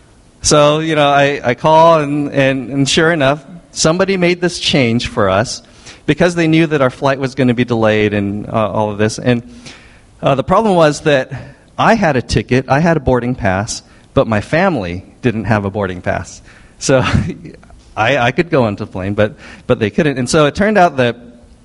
Speaker 7: So, you know, I, I call, and, and, and sure enough, somebody made this change for us because they knew that our flight was going to be delayed and uh, all of this. And uh, the problem was that I had a ticket, I had a boarding pass, but my family didn't have a boarding pass. So I, I could go onto the plane, but, but they couldn't. And so it turned out that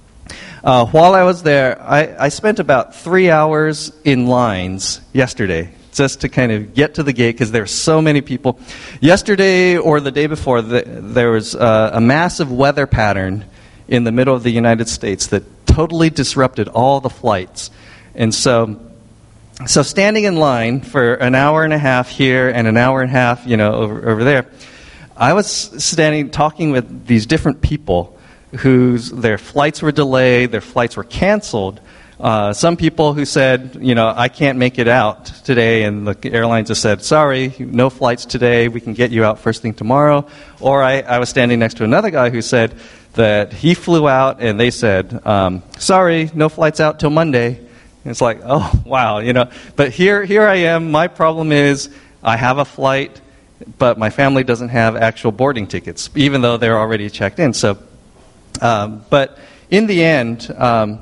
Speaker 7: uh, while I was there, I, I spent about three hours in lines yesterday just to kind of get to the gate because there were so many people. Yesterday or the day before, the, there was uh, a massive weather pattern in the middle of the United States that totally disrupted all the flights. And so so standing in line for an hour and a half here and an hour and a half, you know, over, over there, I was standing talking with these different people whose their flights were delayed, their flights were canceled. Uh, some people who said, you know, I can't make it out today, and the airlines just said, sorry, no flights today, we can get you out first thing tomorrow. Or I, I was standing next to another guy who said that he flew out, and they said, um, sorry, no flights out till Monday. And it's like, oh, wow, you know. But here, here I am, my problem is I have a flight, but my family doesn't have actual boarding tickets, even though they're already checked in. So, um, but in the end, um,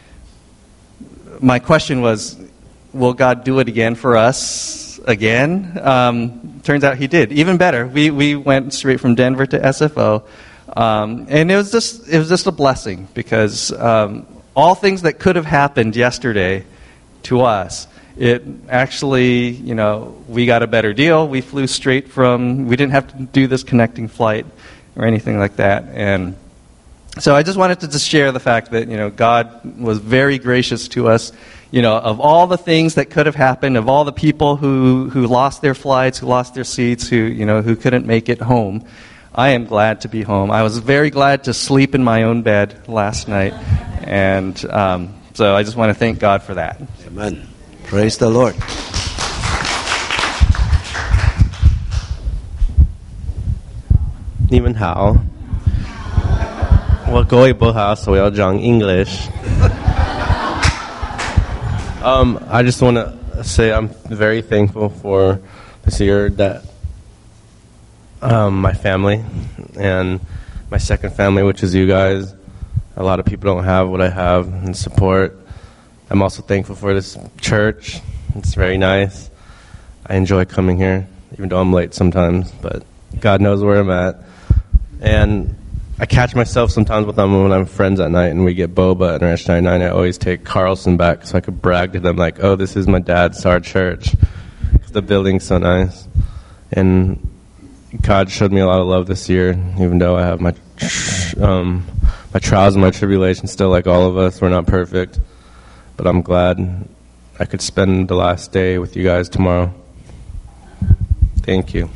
Speaker 7: my question was, will God do it again for us again? Um, turns out he did. Even better. We we went straight from Denver to S F O. Um, and it was just it was just a blessing because um, all things that could have happened yesterday to us, it actually, you know, we got a better deal. We flew straight from, we didn't have to do this connecting flight or anything like that. And so I just wanted to just share the fact that, you know, God was very gracious to us. You know, of all the things that could have happened, of all the people who, who lost their flights, who lost their seats, who, you know, who couldn't make it home, I am glad to be home. I was very glad to sleep in my own bed last night. And um, so I just want to thank God for that.
Speaker 1: Amen. Praise Praise the Lord。
Speaker 8: 你们好，我国语不好，所以要讲 English。um, I just want to say I'm very thankful for this year that um, my family and my second family, which is you guys. A lot of people don't have what I have and support. I'm also thankful for this church. It's very nice. I enjoy coming here, even though I'm late sometimes, but God knows where I'm at. And I catch myself sometimes with them when I'm friends at night and we get boba at Ranch ninety-nine. I always take Carlson back so I could brag to them like, oh, this is my dad's our church. The building's so nice. And God showed me a lot of love this year, even though I have my um, my trials and my tribulations still, like all of us. We're not perfect. But I'm glad I could spend the last day with you guys tomorrow. Thank you.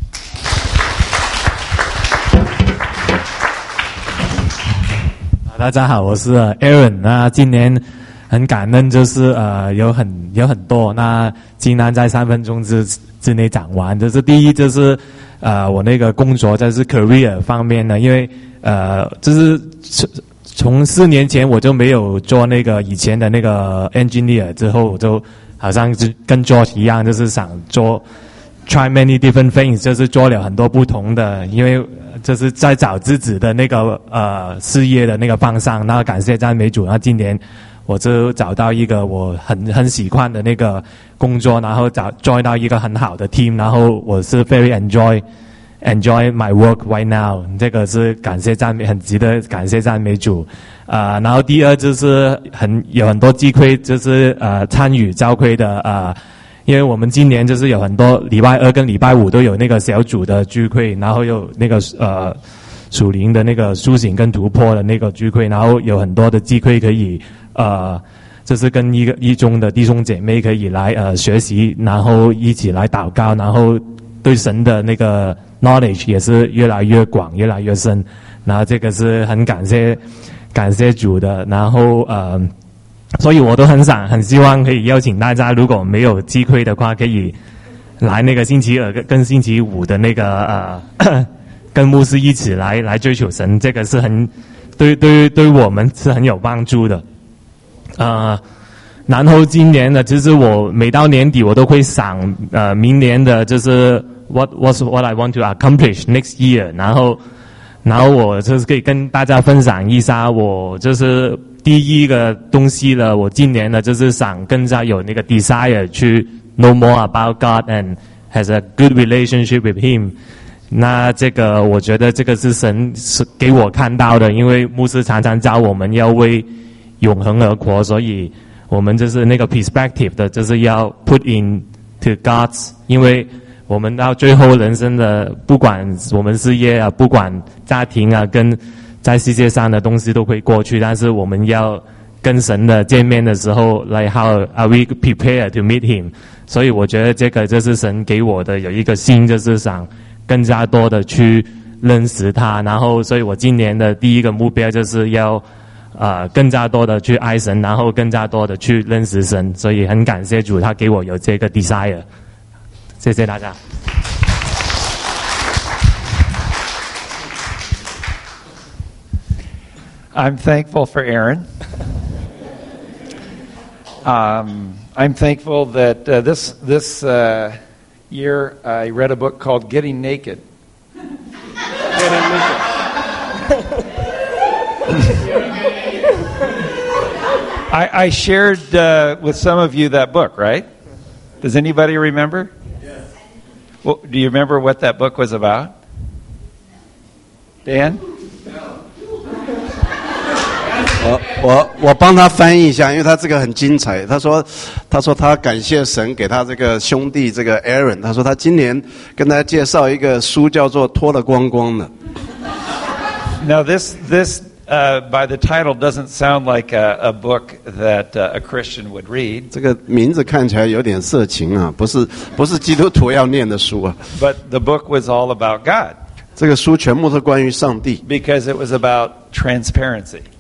Speaker 9: 大家好，我是 Aaron。那今年很感恩，就是呃有很有很多，那竟然在三分钟之之内讲完。就是第一，就是呃我那个工作，就是 career 方面呢，因为呃就是从四年前我就没有做那个以前的那个 engineer， 之后我就好像是跟 George 一样，就是想做 try many different things， 就是做了很多不同的，因为就是在找自己的那个呃事业的那个方向。那感谢赞美主，那今年我就找到一个我很很喜欢的那个工作，然后找 join 到一个很好的 team， 然后我是 very enjoy enjoy my work right now， 这个是感谢赞美，很值得感谢赞美主。呃，然后第二就是很有很多机会，就是呃参与教会的呃。因为我们今年就是有很多礼拜二跟礼拜五都有那个小组的聚会，然后有那个呃属灵的那个苏醒跟突破的那个聚会，然后有很多的机会可以呃，就是跟一个一中的弟兄姐妹可以来呃学习，然后一起来祷告，然后对神的那个 knowledge 也是越来越广，越来越深。然后这个是很感谢感谢主的，然后呃。所以我都很想很希望可以邀请大家，如果没有机会的话，可以来那个星期二跟星期五的那个呃，跟牧师一起来来追求神，这个是很对对对我们是很有帮助的。呃，然后今年的，其实我每到年底我都会想呃明年的就是 what what's what I want to accomplish next year， 然后然后我就是可以跟大家分享一下我就是。第一个东西呢，我今年呢就是想更加有那个 desire 去 know more about God and has a good relationship with Him。那这个我觉得这个是神是给我看到的，因为牧师常常教我们要为永恒而活，所以我们就是那个 perspective 的，就是要 put into God's， 因为我们到最后人生的，不管我们事业啊，不管家庭啊，跟在世界上的东西都会过去，但是我们要跟神的见面的时候 like how are we prepared to meet him？ 所以我觉得这个就是神给我的有一个心，就是想更加多的去认识他。然后所以我今年的第一个目标就是要呃更加多的去爱神，然后更加多的去认识神。所以很感谢主，他给我有这个 desire。谢谢大家。
Speaker 10: I'm thankful for Aaron. Um, I'm thankful that uh, this this uh, year I read a book called Getting Naked. Getting Naked. I, I shared uh, with some of you that book, right? Does anybody remember? Yes. Well, do you remember what that book was about? Dan?
Speaker 1: 我我我帮他翻译一下，因为他这个很精彩。他说，他说他感谢神给他这个兄弟这个 Aaron。他说他今年跟大家介绍一个书，叫做《脱了光光的》。
Speaker 10: Now this this uh, by the title doesn't sound like a, a book that uh, a Christian would read.
Speaker 1: 这个名字看起来有点色情啊，不是不是基督徒要念的书啊。
Speaker 10: But the book was all about God.
Speaker 1: 这个书全部是关于上帝。
Speaker 10: Because it was about transparency.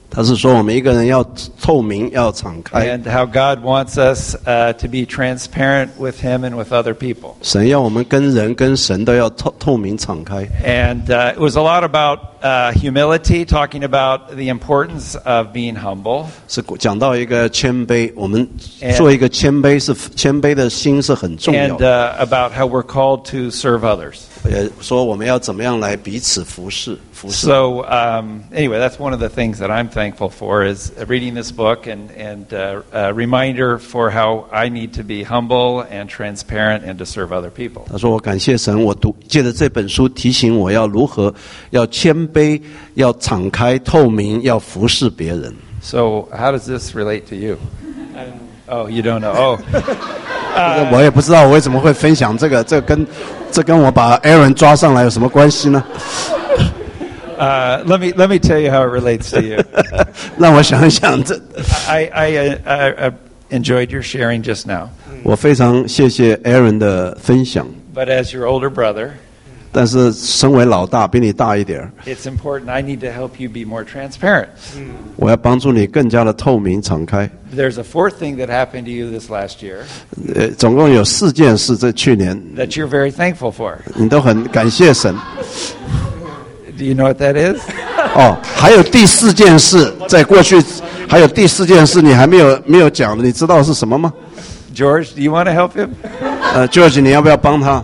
Speaker 1: 他是说我们一个人要透明，要敞开。
Speaker 10: And how God wants us uh, to be transparent with Him and with other people.
Speaker 1: 神要我们跟人跟神都要透透明敞开。
Speaker 10: And uh, it was a lot about uh, humility, talking about the importance of being humble.
Speaker 1: 是讲到一个谦卑，我们做一个谦卑是谦卑的心是很重要
Speaker 10: And
Speaker 1: 的。
Speaker 10: uh, about how we're called to serve others.
Speaker 1: 也说我们要怎么样来彼此服侍服侍。
Speaker 10: So um, anyway, that's one of the things that I'm thankful for is reading this book and, and uh, a reminder for how I need to be humble and transparent and to serve other people.
Speaker 1: 他说我感谢神，我读借着这本书提醒我要如何要谦卑，要敞开透明，要服侍别人。
Speaker 10: So how does this relate to you? Oh, you don't know. Oh.
Speaker 1: 我也不知道我为什么会分享这个，这跟这跟我把 Aaron 抓上来有什么关系呢？
Speaker 10: Uh, let me let me tell you how it relates to you.
Speaker 1: 让我想一想，这
Speaker 10: I, I, uh, I, I enjoyed your sharing just now.
Speaker 1: 我非常谢谢 Aaron 的分享，
Speaker 10: But as your older brother,
Speaker 1: 但是身为老大，比你大一点，
Speaker 10: it's important. I need to help you be more transparent.
Speaker 1: 我要帮助你更加的透明敞开。
Speaker 10: There's a fourth thing that happened to you this last year
Speaker 1: 呃，总共有四件事，在去年
Speaker 10: that you're very thankful for.
Speaker 1: 你都很感谢神。
Speaker 10: Do you know what that is?
Speaker 1: 哦，还有第四件事，在过去还有第四件事你还没有没有讲的，你知道是什么吗？
Speaker 10: George, do you want to help him?
Speaker 1: 呃 ，George， 你要不要帮他？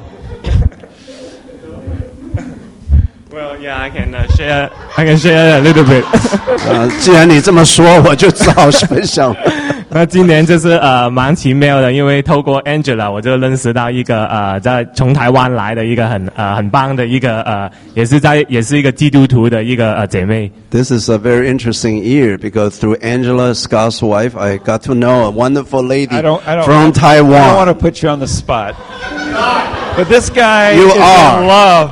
Speaker 9: Well, yeah, I can uh, share. I can share a little bit.
Speaker 1: 呃，既然你这么说，我就只好分享。
Speaker 9: 那今年就是呃蛮奇妙的，因为透过 Angela， 我就认识到一个呃在从台湾来的一个很呃很棒的一个呃也是在也是一个基督徒的一个呃姐妹。
Speaker 1: This is a very interesting year because through Angela, Scott's wife, I got to know a wonderful lady
Speaker 10: I don't, I don't,
Speaker 1: from
Speaker 10: I
Speaker 1: Taiwan.
Speaker 10: don't want to put you on the spot. But this guy
Speaker 1: You
Speaker 10: is
Speaker 1: are.
Speaker 10: in love.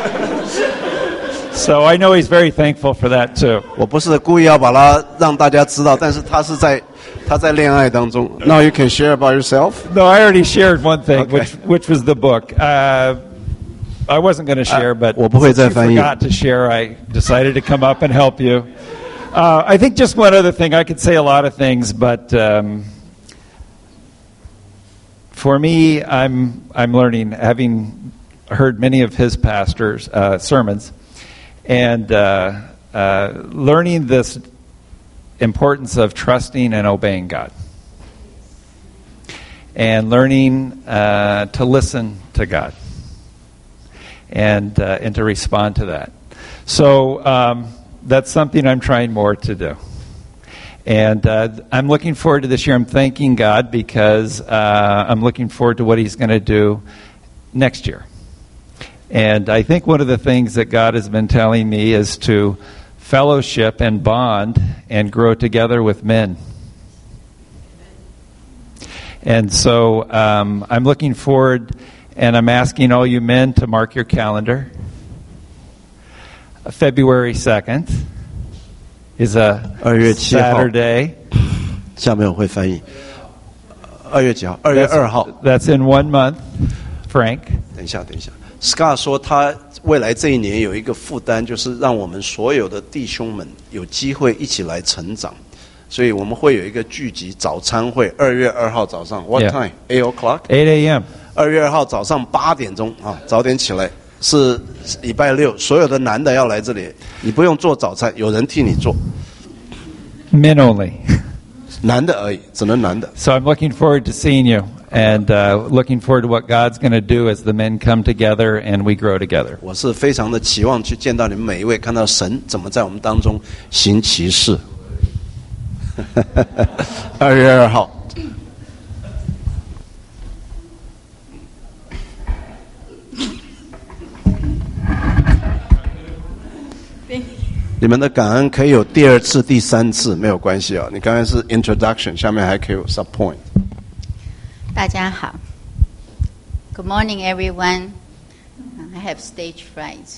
Speaker 10: So I know he's very thankful for that too.
Speaker 1: 我不是故意要把他让大家知道，但是他是在他在恋爱当中。Now you can share about yourself.
Speaker 10: No, I already shared one thing,
Speaker 1: Okay.
Speaker 10: which which was the book. Uh, I wasn't going to share, but
Speaker 1: 我不会再
Speaker 10: since
Speaker 1: 翻
Speaker 10: you
Speaker 1: 译。
Speaker 10: forgot to share, I decided to come up and help you. Uh, I think just one other thing. I could say a lot of things, but um, for me, I'm I'm learning, having heard many of his pastors' uh, sermons, and uh, uh, learning this importance of trusting and obeying God, and learning uh, to listen to God, and uh, and to respond to that. So um, that's something I'm trying more to do. And uh, I'm looking forward to this year. I'm thanking God because uh, I'm looking forward to what He's going to do next year. And I think one of the things that God has been telling me is to fellowship and bond and grow together with men. And so um, I'm looking forward, and I'm asking all you men to mark your calendar. February second is a
Speaker 1: 二月七号
Speaker 10: Saturday.
Speaker 1: 下面我会翻译。二月几号？二月二号。
Speaker 10: That's in one month, Frank.
Speaker 1: 等一下，等一下。Scott 说他未来这一年有一个负担，就是让我们所有的弟兄们有机会一起来成长，所以我们会有一个聚集早餐会，二月二号早上 ，What
Speaker 10: Yeah.
Speaker 1: time? Eight o'clock.
Speaker 10: eight a.m.
Speaker 1: 二月二号早上八点钟啊，早点起来。是礼拜六，所有的男的要来这里，你不用做早餐，有人替你做。
Speaker 10: Men only.
Speaker 1: 男的而已，只能男的。
Speaker 10: So I'm looking forward to seeing you and uh, looking forward to what God's going to do as the men come together and we grow together.
Speaker 1: 我是非常的期望去见到你们每一位，看到神怎么在我们当中行奇事。二月二号。你们的感恩可以有第二次、第三次，没有关系啊。你刚才是 introduction， 下面还可以有 sub point。
Speaker 11: 大家好 ，Good morning, everyone. I have stage fright.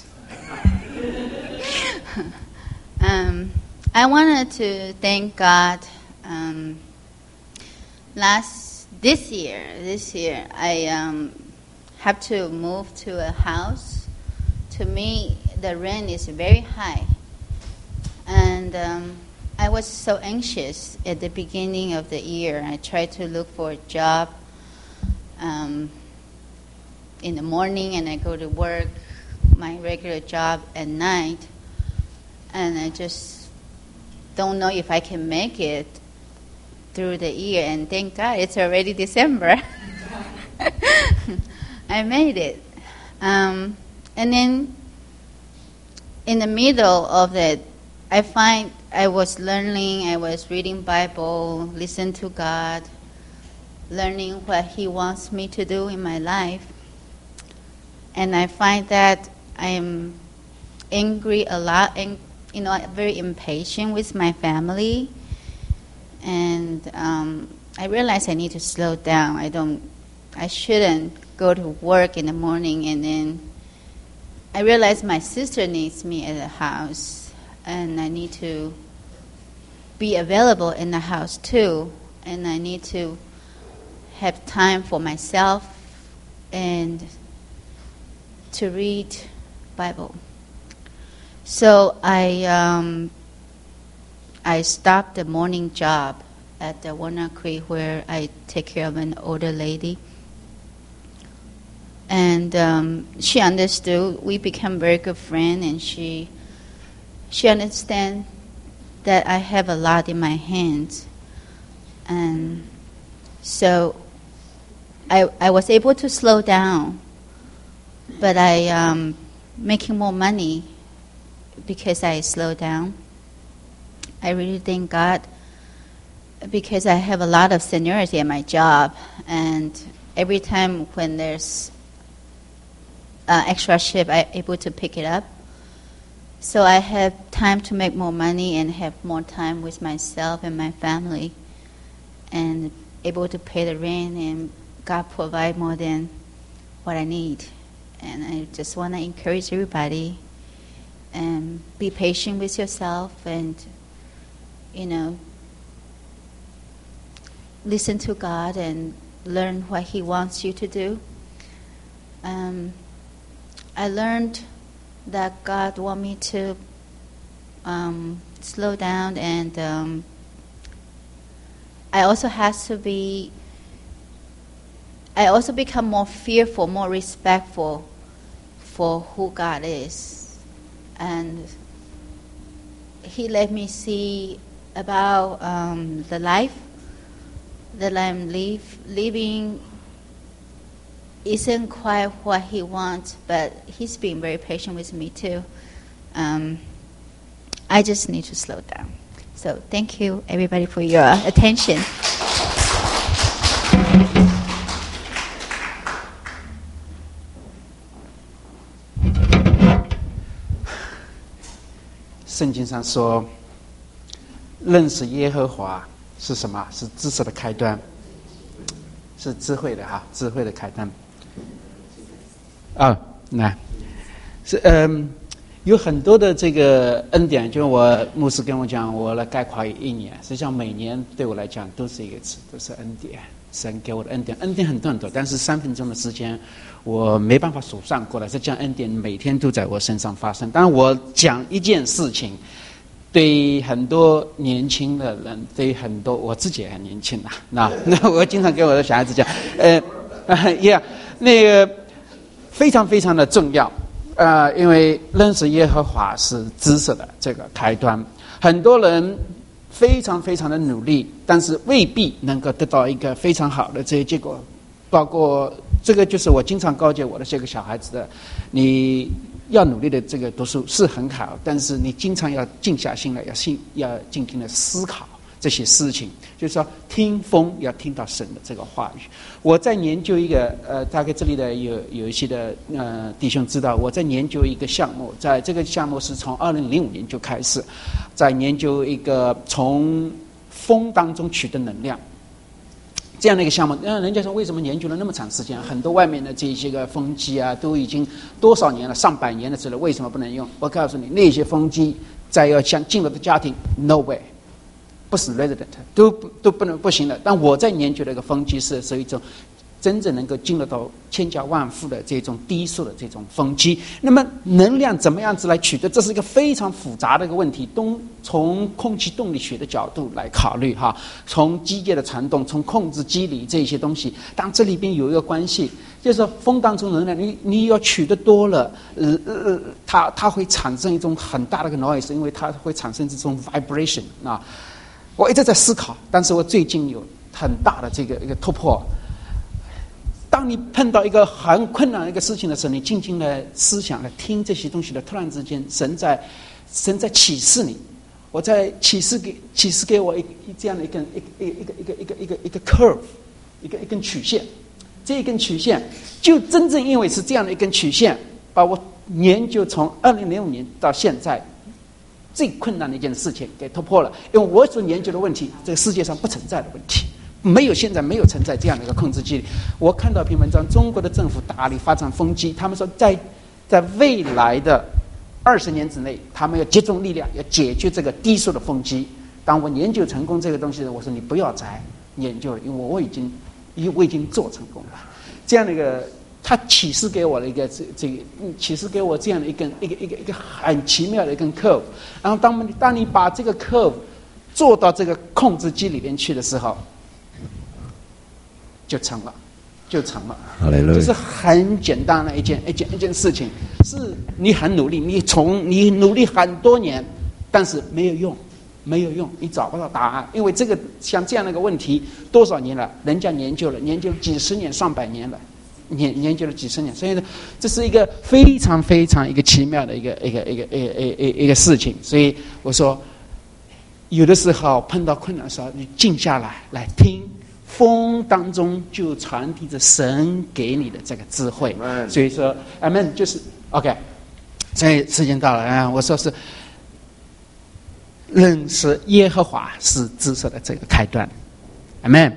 Speaker 11: um, I wanted to thank God. Um, last this year, this year I um, have to move to a house. To me, the rent is very high. And um, I was so anxious at the beginning of the year. I tried to look for a job um, in the morning, and I go to work, my regular job at night, and I just don't know if I can make it through the year. And thank God it's already December. I made it. Um, and then in the middle of it, I find I was learning, I was reading Bible, listen to God, learning what He wants me to do in my life. And I find that I'm angry a lot, and you know, very impatient with my family. And um, I realize I need to slow down. I don't, I shouldn't go to work in the morning, and then I realize my sister needs me at the house, and I need to be available in the house too, and I need to have time for myself and to read Bible. So I um, I stopped the morning job at the Walnut Creek where I take care of an older lady. And um, she understood. We became very good friends, and she she understands that I have a lot in my hands. And so I I was able to slow down, but I um, making more money because I slowed down. I really thank God because I have a lot of seniority at my job, and every time when there's uh, extra shift, I'm able to pick it up. So I have time to make more money and have more time with myself and my family, and able to pay the rent, and God provide more than what I need. And I just want to encourage everybody and be patient with yourself, and you know, listen to God and learn what He wants you to do. Um, I learned that God wants me to um, slow down, and um, I also has to be. I also become more fearful, more respectful for who God is, and He let me see about um, the life that I'm live, living isn't quite what He wants, but He's been very patient with me too. Um, I just need to slow down. So thank you, everybody, for your attention.
Speaker 12: 圣经上说，认识耶和华是什么？是知识的开端，是智慧的哈，智慧的开端。啊，那是嗯，有很多的这个恩典，就我牧师跟我讲，我来概括一年，实际上每年对我来讲都是一个词，都是恩典。神给我的恩典，恩典很多很多，但是三分钟的时间，我没办法数算过来。这样恩典每天都在我身上发生。当然，我讲一件事情，对很多年轻的人，对很多我自己也很年轻啊。那那我经常跟我的小孩子讲，呃，呀、yeah, 那个非常非常的重要，呃，因为认识耶和华是知识的这个开端，很多人非常非常的努力，但是未必能够得到一个非常好的这些结果。包括这个就是我经常告诫我的这个小孩子的，你要努力的这个读书是很好，但是你经常要静下心来，要心要静静的思考这些事情，就是说听风要听到神的这个话语。我在研究一个呃，大概这里的有有一些的呃弟兄知道，我在研究一个项目，在这个项目是从二零零五年就开始，在研究一个从风当中取得能量这样的一个项目。那人家说为什么研究了那么长时间？很多外面的这些个风机啊，都已经多少年了，上百年的之类，为什么不能用？我告诉你，那些风机再要想进入的家庭 ，no way。不是 resident 都都不能不行的。但我在研究的一个风机是是一种真正能够进入到千家万户的这种低速的这种风机。那么能量怎么样子来取得，这是一个非常复杂的一个问题。东从空气动力学的角度来考虑哈，从机械的传动，从控制机理这些东西，但这里边有一个关系，就是风当中能量，你你要取得多了，呃呃，它它会产生一种很大的一个 noise， 因为它会产生这种 vibration 啊。我一直在思考，但是我最近有很大的这个一个突破。当你碰到一个很困难的一个事情的时候，你静静的思想来听这些东西的，突然之间，神在神在启示你。我在启示给启示给我一这样的一根一个一个一个一个一个一个 curve， 一个一根曲线。这一根曲线就真正因为是这样的一根曲线，把我研究从二零零五年到现在最困难的一件事情给突破了。因为我所研究的问题，这个世界上不存在的问题。没有，现在没有存在这样的一个控制机理。我看到一篇文章，中国的政府大力发展风机，他们说在在未来的二十年之内，他们要集中力量要解决这个低速的风机。当我研究成功这个东西的，我说你不要再研究了，因为我已经，因为我已经做成功了。这样的一个，他启示给我的一个这这个，启示给我这样的一根一个一个一个很奇妙的一根 curve。然后当当你把这个 curve 做到这个控制机里面去的时候，就成了，就成了。这是很简单的一件一件一件事情，是你很努力，你从你努力很多年，但是没有用，没有用，你找不到答案。因为这个像这样的一个问题，多少年了，人家研究了，研究了几十年、上百年了，研研究了几十年，所以呢，这是一个非常非常一个奇妙的一个一个一个一个一个一个事情。所以我说，有的时候碰到困难的时候，你静下来来听。风当中就传递着神给你的这个智慧，所以说 Amen 就是 OK。所以时间到了啊，我说是认识耶和华是知识的这个开端 ，Amen。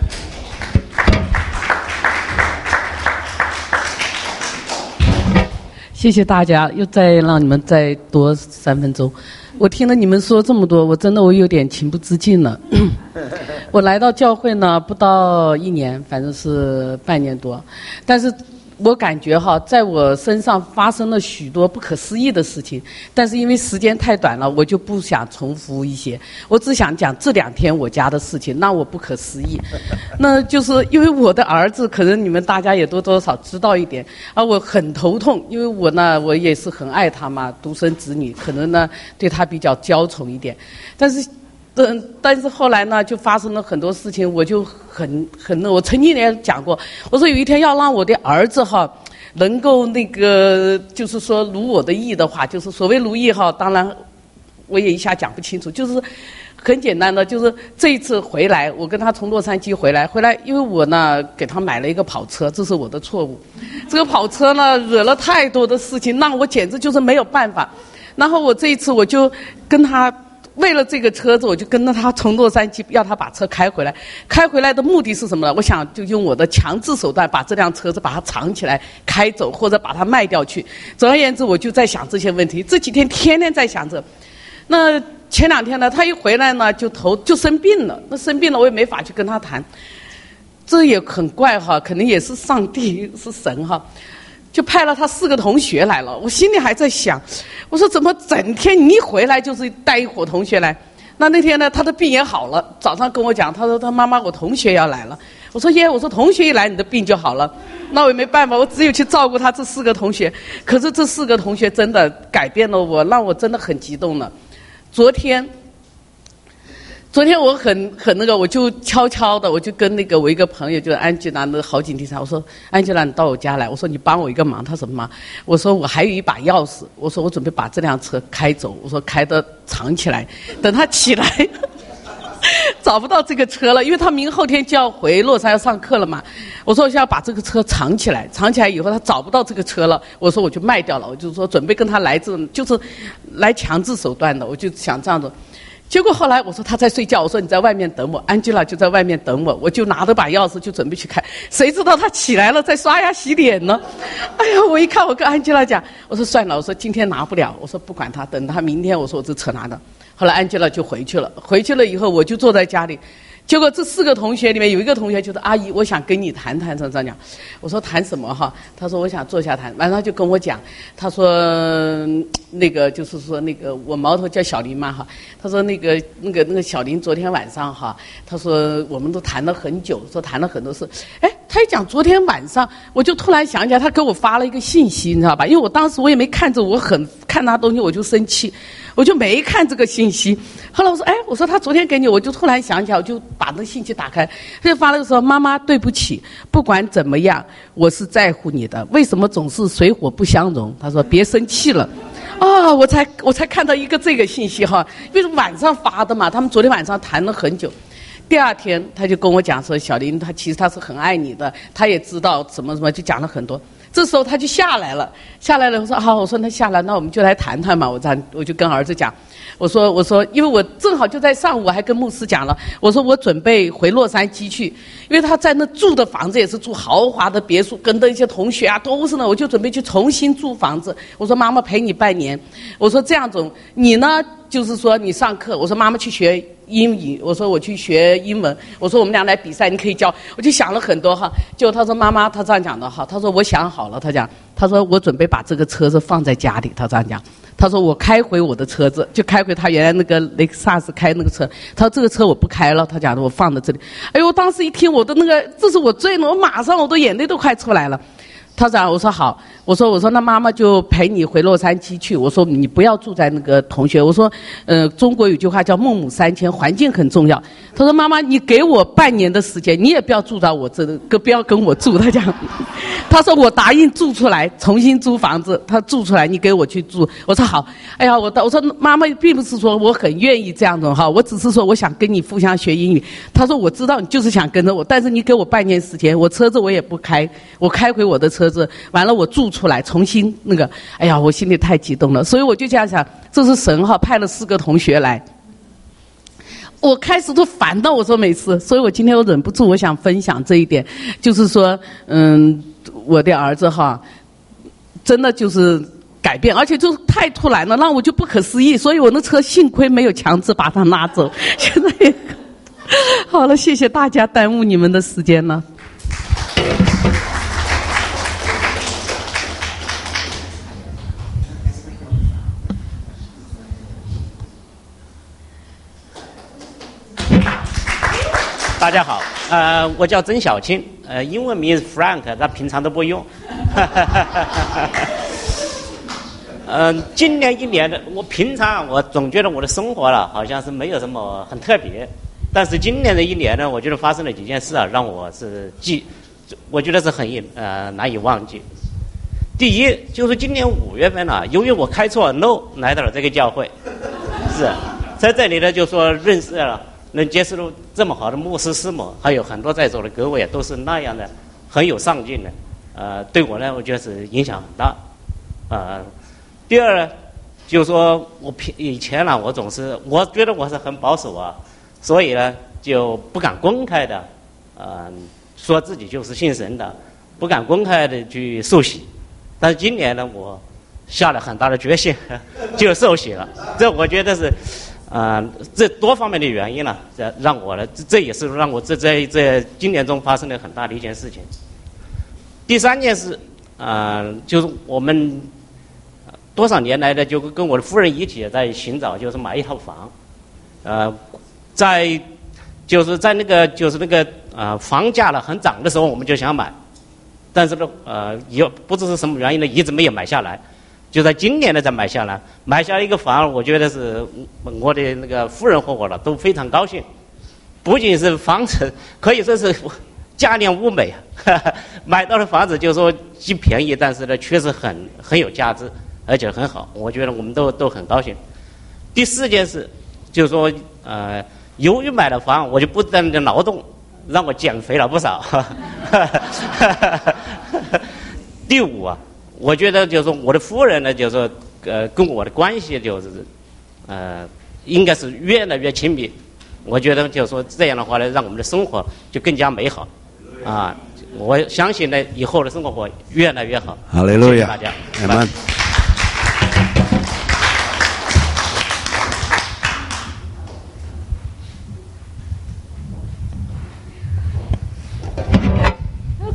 Speaker 13: 谢谢大家，又再让你们再多三分钟。我听了你们说这么多，我真的我有点情不自禁了。我来到教会呢，不到一年，反正是半年多，但是我感觉哈，在我身上发生了许多不可思议的事情，但是因为时间太短了，我就不想重复一些，我只想讲这两天我家的事情，那我不可思议。那就是因为我的儿子，可能你们大家也多多少知道一点，而我很头痛，因为我呢，我也是很爱他嘛，独生子女，可能呢对他比较娇宠一点，但是。嗯，但是后来呢，就发生了很多事情，我就很很那，我曾经也讲过，我说有一天要让我的儿子哈，能够那个，就是说如我的意的话，就是所谓如意哈，当然我也一下讲不清楚，就是很简单的，就是这一次回来，我跟他从洛杉矶回来，回来因为我呢给他买了一个跑车，这是我的错误，这个跑车呢惹了太多的事情，让我简直就是没有办法，然后我这一次我就跟他。为了这个车子，我就跟着他从洛杉矶要他把车开回来。开回来的目的是什么呢？我想就用我的强制手段把这辆车子把它藏起来开走，或者把它卖掉去。总而言之，我就在想这些问题。这几天天天在想着。那前两天呢，他一回来呢，就头就生病了。那生病了，我也没法去跟他谈。这也很怪哈，可能也是上帝是神哈。就派了他四个同学来了，我心里还在想，我说怎么整天你一回来就是带一伙同学来？那那天呢，他的病也好了，早上跟我讲，他说他妈妈我同学要来了。我说耶，我说同学一来你的病就好了。那我也没办法，我只有去照顾他这四个同学。可是这四个同学真的改变了我，让我真的很激动了。昨天。昨天我很很那个，我就悄悄的，我就跟那个我一个朋友，就是安吉拉那个好景地产，我说安吉拉，你到我家来，我说你帮我一个忙，他什么忙？我说我还有一把钥匙，我说我准备把这辆车开走，我说开的藏起来，等他起来找不到这个车了，因为他明后天就要回洛杉矶要上课了嘛。我说我要把这个车藏起来，藏起来以后他找不到这个车了，我说我就卖掉了，我就说准备跟他来这种就是来强制手段的，我就想这样子。结果后来我说他在睡觉，我说你在外面等我，安吉拉就在外面等我，我就拿着把钥匙就准备去开，谁知道他起来了在刷牙洗脸呢。哎呀，我一看我跟安吉拉讲，我说算了，我说今天拿不了，我说不管他，等他明天，我说我就扯拿的。后来安吉拉就回去了，回去了以后我就坐在家里， 结果这四个同学里面有一个同学就说：“阿姨，我想跟你谈谈。”这样讲，我说谈什么哈？他说我想坐下谈。完了他就跟我讲，他说那个就是说那个我毛头叫小林嘛哈。他说那个那个那个小林昨天晚上哈，他说我们都谈了很久，说谈了很多事。哎，他一讲昨天晚上，我就突然想起来，他给我发了一个信息，你知道吧？因为我当时我也没看着，我很看他东西我就生气。我就没看这个信息，后来我说，哎，我说他昨天给你，我就突然想起来，我就把那个信息打开，他就发了个说，妈妈对不起，不管怎么样，我是在乎你的，为什么总是水火不相容？他说别生气了，啊、哦，我才我才看到一个这个信息哈，因为晚上发的嘛，他们昨天晚上谈了很久。第二天他就跟我讲说，小林他其实他是很爱你的，他也知道什么什么，就讲了很多。这时候他就下来了，下来了，我说好，我说那下来，那我们就来谈谈嘛。我咱我就跟儿子讲，我说我说，因为我正好就在上午，我还跟牧师讲了，我说我准备回洛杉矶去，因为他在那住的房子也是住豪华的别墅，跟的一些同学啊都是呢，我就准备去重新租房子。我说妈妈陪你半年，我说这样种你呢就是说你上课，我说妈妈去学英语，我说我去学英文，我说我们俩来比赛，你可以教，我就想了很多哈。结果他说妈妈，他这样讲的哈，他说我想好了，他讲，他说我准备把这个车子放在家里，他这样讲，他说我开回我的车子，就开回他原来那个雷克萨斯开那个车，他说这个车我不开了，他讲的我放在这里。哎呦，当时一听我的那个，这是我醉了，我马上我的眼泪都快出来了。他讲，我说好，我说我说那妈妈就陪你回洛杉矶去。我说你不要住在那个同学。我说，呃，中国有句话叫孟母三迁，环境很重要。他说妈妈，你给我半年的时间，你也不要住到我这个，不要跟我住。他讲，他说我答应住出来，重新租房子，他住出来，你给我去住。我说好。哎呀，我我说妈妈并不是说我很愿意这样子哈，我只是说我想跟你互相学英语。他说我知道你就是想跟着我，但是你给我半年时间，我车子我也不开，我开回我的车。完了，我住出来，重新那个，哎呀，我心里太激动了，所以我就这样想，这是神哈派了四个同学来。我开始都烦到我说每次，所以我今天我忍不住，我想分享这一点，就是说，嗯，我的儿子哈，真的就是改变，而且就太突然了，让我就不可思议，所以我那车幸亏没有强制把他拉走。现在也好了，谢谢大家耽误你们的时间了。
Speaker 14: 大家好，呃，我叫曾小青，呃，英文名是 Frank， 但平常都不用。嗯、呃，今年一年的，我平常我总觉得我的生活了好像是没有什么很特别，但是今年的一年呢，我觉得发生了几件事啊，让我是记，我觉得是很呃难以忘记。第一就是今年五月份啊，由于我开错路来到了这个教会，是在这里呢就说认识了。能接触到这么好的牧师师母，还有很多在座的各位都是那样的很有上进的，呃，对我呢，我觉得是影响很大。呃，第二呢，就是说我以前呢，我总是我觉得我是很保守啊，所以呢就不敢公开的，呃，说自己就是信神的，不敢公开的去受洗。但是今年呢，我下了很大的决心，就受洗了。这我觉得是。啊、呃，这多方面的原因呢，这让我呢，这这也是让我这在这今年中发生了很大的一件事情。第三件事，啊、呃，就是我们多少年来的就跟我的夫人一起在寻找，就是买一套房，呃，在就是在那个就是那个呃房价呢很涨的时候，我们就想买，但是呢，呃，也不知是什么原因呢，一直没有买下来。就在今年呢，才买下来，买下一个房，我觉得是我的那个夫人和我了都非常高兴。不仅是房子，可以说是价廉物美，呵呵买到的房子就是说既便宜，但是呢确实很很有价值，而且很好。我觉得我们都都很高兴。第四件事就是说，呃，由于买了房，我就不断的劳动，让我减肥了不少。呵呵呵呵第五啊。我觉得就是说我的夫人呢，就是说呃跟我的关系就是呃应该是越来越亲密。我觉得就是说这样的话呢，让我们的生活就更加美好啊！我相信呢，以后的生活会越来越好。
Speaker 1: 哈利路亚！
Speaker 14: 谢谢大家。
Speaker 1: 阿们。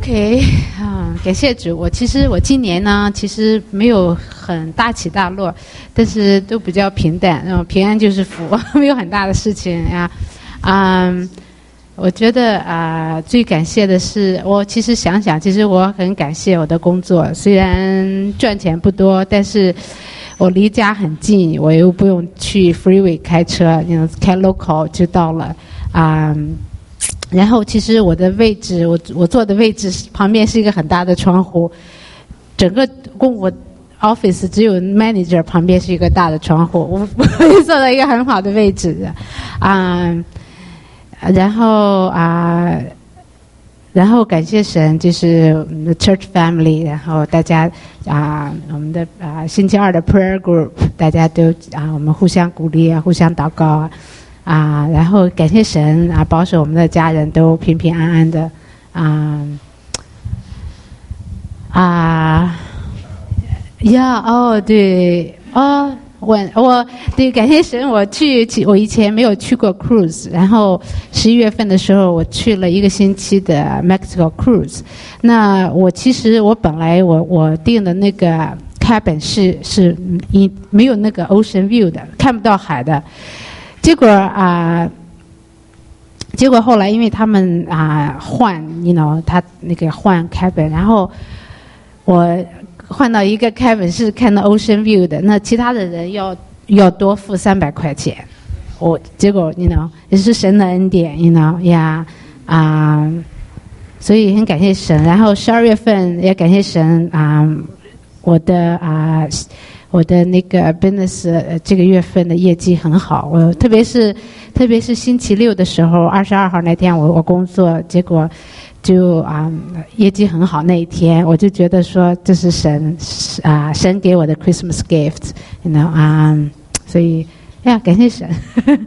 Speaker 15: OK， 啊、感谢主。我其实我今年呢，其实没有很大起大落，但是都比较平淡。然后平安就是福，没有很大的事情呀。嗯，我觉得啊、呃，最感谢的是，我其实想想，其实我很感谢我的工作，虽然赚钱不多，但是我离家很近，我又不用去 freeway 开车，你 know, 开 local 就到了啊。嗯然后，其实我的位置，我我坐的位置旁边是一个很大的窗户，整个公我 office 只有 manager 旁边是一个大的窗户，我我坐在一个很好的位置的，啊、呃，然后啊、呃，然后感谢神，就是我们的 church family， 然后大家啊、呃，我们的啊、呃、星期二的 prayer group， 大家都啊、呃，我们互相鼓励啊，互相祷告啊。啊，然后感谢神啊，保守我们的家人都平平安安的，啊啊呀哦对哦，我我对感谢神，我去我以前没有去过 cruise， 然后十一月份的时候我去了一个星期的 Mexico cruise， 那我其实我本来我我订的那个 cabin 是是一没有那个 ocean view 的，看不到海的。结果啊、呃，结果后来因为他们啊、呃、换，你 you know 他那个换 cabin， 然后我换到一个 cabin 是看到 ocean view 的，那其他的人要要多付三百块钱，我结果你 you know 也是神的恩典，你 you know 呀啊、呃，所以很感谢神。然后十二月份也感谢神啊、呃，我的啊。呃我的那个 business、呃、这个月份的业绩很好，我特别是特别是星期六的时候，二十二号那天我我工作，结果就啊、呃、业绩很好。那一天我就觉得说这是神啊、呃、神给我的 Christmas gift，you know 啊、呃，所以呀感谢神。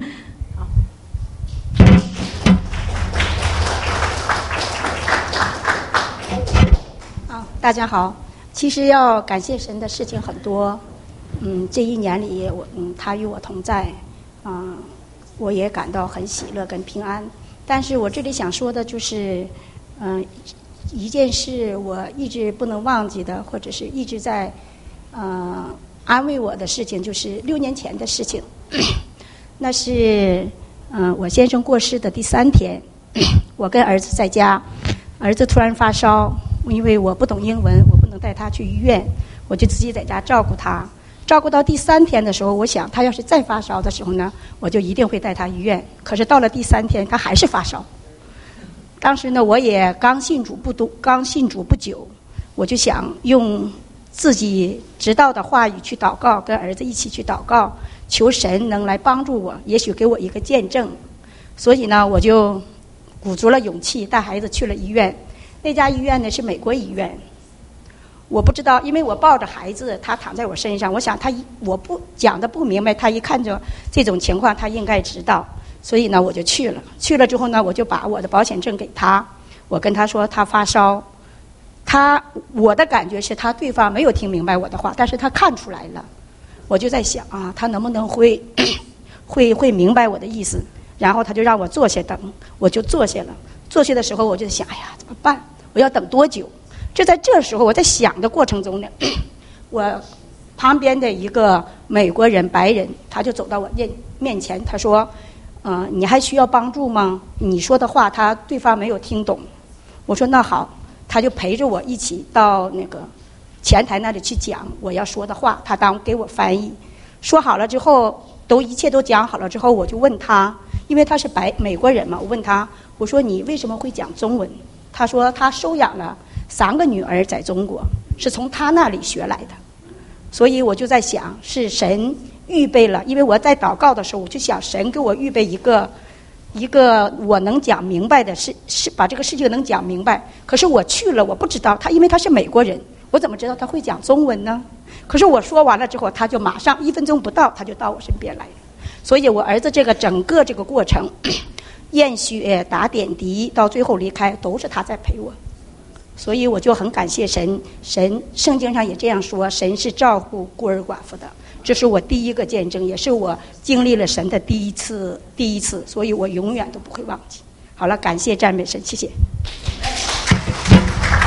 Speaker 16: 啊，大家好。其实要感谢神的事情很多，嗯，这一年里我嗯他与我同在，嗯，我也感到很喜乐跟平安。但是我这里想说的就是，嗯，一件事我一直不能忘记的，或者是一直在呃安慰我的事情，就是六年前的事情。那是嗯我先生过世的第三天，我跟儿子在家，儿子突然发烧。因为我不懂英文，我不能带他去医院，我就自己在家照顾他。照顾到第三天的时候，我想他要是再发烧的时候呢，我就一定会带他医院。可是到了第三天，他还是发烧。当时呢，我也刚信主不多，刚信主不久，我就想用自己知道的话语去祷告，跟儿子一起去祷告，求神能来帮助我，也许给我一个见证。所以呢，我就鼓足了勇气，带孩子去了医院。那家医院呢是美国医院，我不知道，因为我抱着孩子，他躺在我身上，我想他一我不讲的不明白，他一看着这种情况，他应该知道，所以呢我就去了。去了之后呢，我就把我的保险证给他，我跟他说他发烧，他我的感觉是他对方没有听明白我的话，但是他看出来了，我就在想啊，他能不能会会会明白我的意思？然后他就让我坐下等，我就坐下了。坐下的时候，我就想，哎呀，怎么办？我要等多久？就在这时候，我在想的过程中呢，我旁边的一个美国人白人，他就走到我面面前，他说：“嗯、呃，你还需要帮助吗？你说的话，他对方没有听懂。”我说：“那好。”他就陪着我一起到那个前台那里去讲我要说的话，他当给我翻译。说好了之后，都一切都讲好了之后，我就问他，因为他是白美国人嘛，我问他。我说你为什么会讲中文？他说他收养了三个女儿在中国，是从他那里学来的。所以我就在想，是神预备了，因为我在祷告的时候，我就想神给我预备一个一个我能讲明白的事，是把这个事情能讲明白。可是我去了，我不知道他，因为他是美国人，我怎么知道他会讲中文呢？可是我说完了之后，他就马上一分钟不到，他就到我身边来了。所以我儿子这个整个这个过程。验血、打点滴，到最后离开，都是他在陪我，所以我就很感谢神。神圣经上也这样说，神是照顾孤儿寡妇的。这是我第一个见证，也是我经历了神的第一次，第一次，所以我永远都不会忘记。好了，感谢赞美神，谢谢。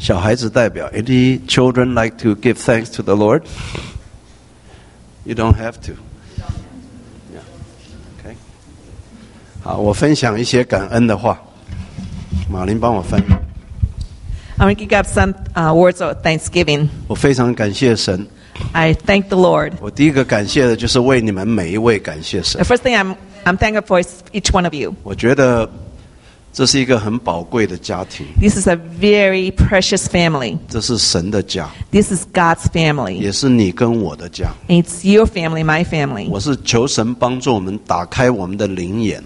Speaker 1: 小孩子代表 ，Any children like to give thanks to the Lord? You don't have to. Yeah. Okay. 好，我分享一些感恩的话。马林帮我分。
Speaker 3: I'm going to give some uh, words of thanksgiving.
Speaker 1: 我非常感谢神。
Speaker 3: I thank the Lord.
Speaker 1: 我第一个感谢的就是为你们每一位感谢神。
Speaker 3: The first thing I'm I'm thankful for is each one of you.
Speaker 1: 我觉得这是一个很宝贵的家庭。
Speaker 3: This is a very precious family.
Speaker 1: 这是神的家。
Speaker 3: This is God's family.
Speaker 1: 也是你跟我的家。
Speaker 3: It's your family, my family.
Speaker 1: 我是求神帮助我们打开我们的灵眼。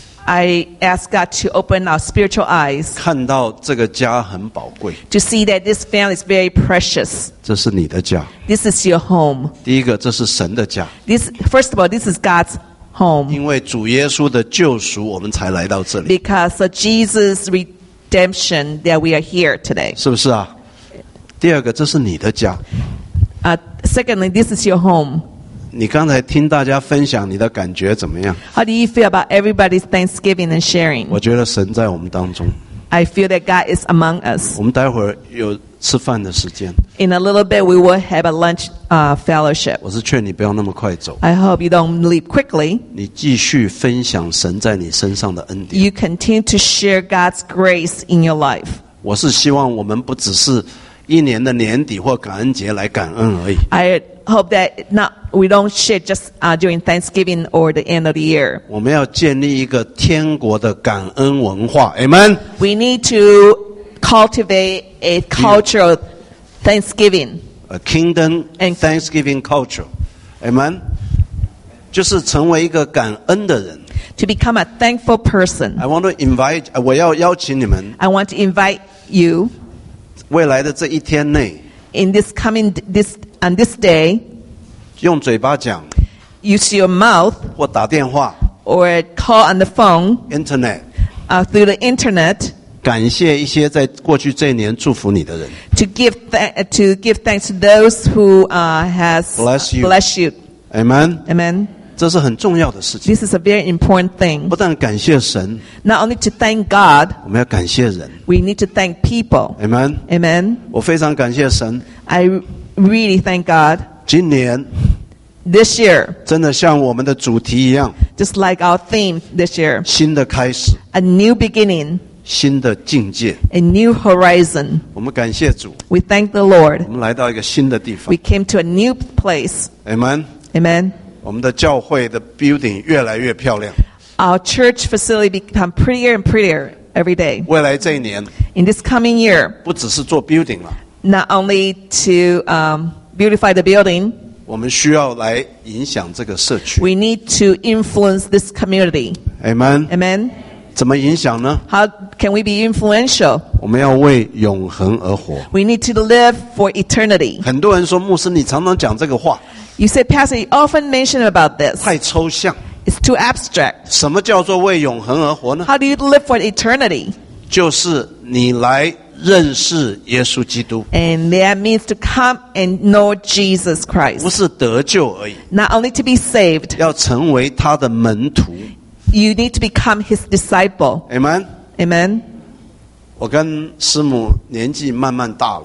Speaker 3: I ask God to open our spiritual eyes.
Speaker 1: 看到这个家很宝贵。
Speaker 3: To see that this family is very precious.
Speaker 1: 这是你的家。
Speaker 3: This is your home.
Speaker 1: 第一个，这是神的家。
Speaker 3: This, first of all, this is God's home.
Speaker 1: 因为主耶稣的救赎，我们才来到这里。
Speaker 3: Because of Jesus' redemption, that we are here today.
Speaker 1: 是不是啊？第二个，这是你的家。
Speaker 3: Uh, secondly, this is your home.
Speaker 1: 你刚才听大家分享，你的感觉怎么样？
Speaker 3: How do you feel about everybody's Thanksgiving and sharing?
Speaker 1: 我觉得神在我们当中。
Speaker 3: I feel that God is among us.
Speaker 1: 我们待会儿有吃饭的时间。
Speaker 3: In a little bit, we will have a lunch uh, fellowship.
Speaker 1: 我是劝你不要那么快走。
Speaker 3: I hope you don't leave quickly.
Speaker 1: 你继续分享神在你身上的恩典。
Speaker 3: You continue to share God's grace in your life.
Speaker 1: 我是希望我们不只是一年的年底或感恩节来感恩而已。
Speaker 3: I hope that not we don't share just uh, during Thanksgiving or the end of the year.
Speaker 1: 我们要建立一个天国的感恩文化 ，Amen.
Speaker 3: We need to cultivate a culture of Thanksgiving.
Speaker 1: A kingdom and Thanksgiving culture, Amen. 就是成为一个感恩的人。
Speaker 3: To become a thankful person.
Speaker 1: I want to invite. 我要邀请你们。
Speaker 3: I want to invite you.
Speaker 1: 未来的这一天内。
Speaker 3: In this coming this on this day,
Speaker 1: 用嘴巴讲
Speaker 3: use your mouth
Speaker 1: 或打电话
Speaker 3: or call on the phone,
Speaker 1: internet,
Speaker 3: uh, through the internet,
Speaker 1: 感谢一些在过去这一年祝福你的人
Speaker 3: to give th- to give thanks to those who uh, has
Speaker 1: bless you.
Speaker 3: bless you.
Speaker 1: Amen.
Speaker 3: Amen.
Speaker 1: 这是很重要的事情。
Speaker 3: This is a very important thing.
Speaker 1: 不但感谢神
Speaker 3: Not only to thank God,
Speaker 1: 我们要感谢人
Speaker 3: we need to thank people.
Speaker 1: Amen.
Speaker 3: Amen.
Speaker 1: 我非常感谢神
Speaker 3: I really thank God.
Speaker 1: 今年
Speaker 3: This year,
Speaker 1: 真的像我们的主题一样
Speaker 3: just like our theme this year,
Speaker 1: 新的开始
Speaker 3: a new beginning,
Speaker 1: 新的境界
Speaker 3: a new horizon.
Speaker 1: 我们感谢主
Speaker 3: We thank the Lord.
Speaker 1: 我们来到一个新的地方
Speaker 3: We came to a new place.
Speaker 1: Amen.
Speaker 3: Amen.
Speaker 1: 我们的教会的 building 越来越漂亮
Speaker 3: Our church facility become prettier and prettier every day.
Speaker 1: 未来这一年
Speaker 3: In this coming year,
Speaker 1: 不只是做 building 了
Speaker 3: not only to um, beautify the building,
Speaker 1: 我们需要来影响这个社区
Speaker 3: we need to influence this community.
Speaker 1: Amen.
Speaker 3: Amen.
Speaker 1: 怎么影响呢
Speaker 3: How can we be influential?
Speaker 1: 我们要为永恒而活
Speaker 3: We need to live for eternity.
Speaker 1: 很多人说牧师你常常讲这个话
Speaker 3: You said, Pastor, you often mention about this.
Speaker 1: 太抽象
Speaker 3: It's too abstract.
Speaker 1: 什么叫做为永恒而活呢
Speaker 3: How do you live for eternity?
Speaker 1: 就是你来认识耶稣基督
Speaker 3: And that means to come and know Jesus
Speaker 1: 不
Speaker 3: Christ.
Speaker 1: 是得救而已
Speaker 3: Not only to be saved,
Speaker 1: 要成为他的门徒
Speaker 3: you need to become his disciple.
Speaker 1: Amen.
Speaker 3: Amen.
Speaker 1: 我跟师母年纪慢慢大了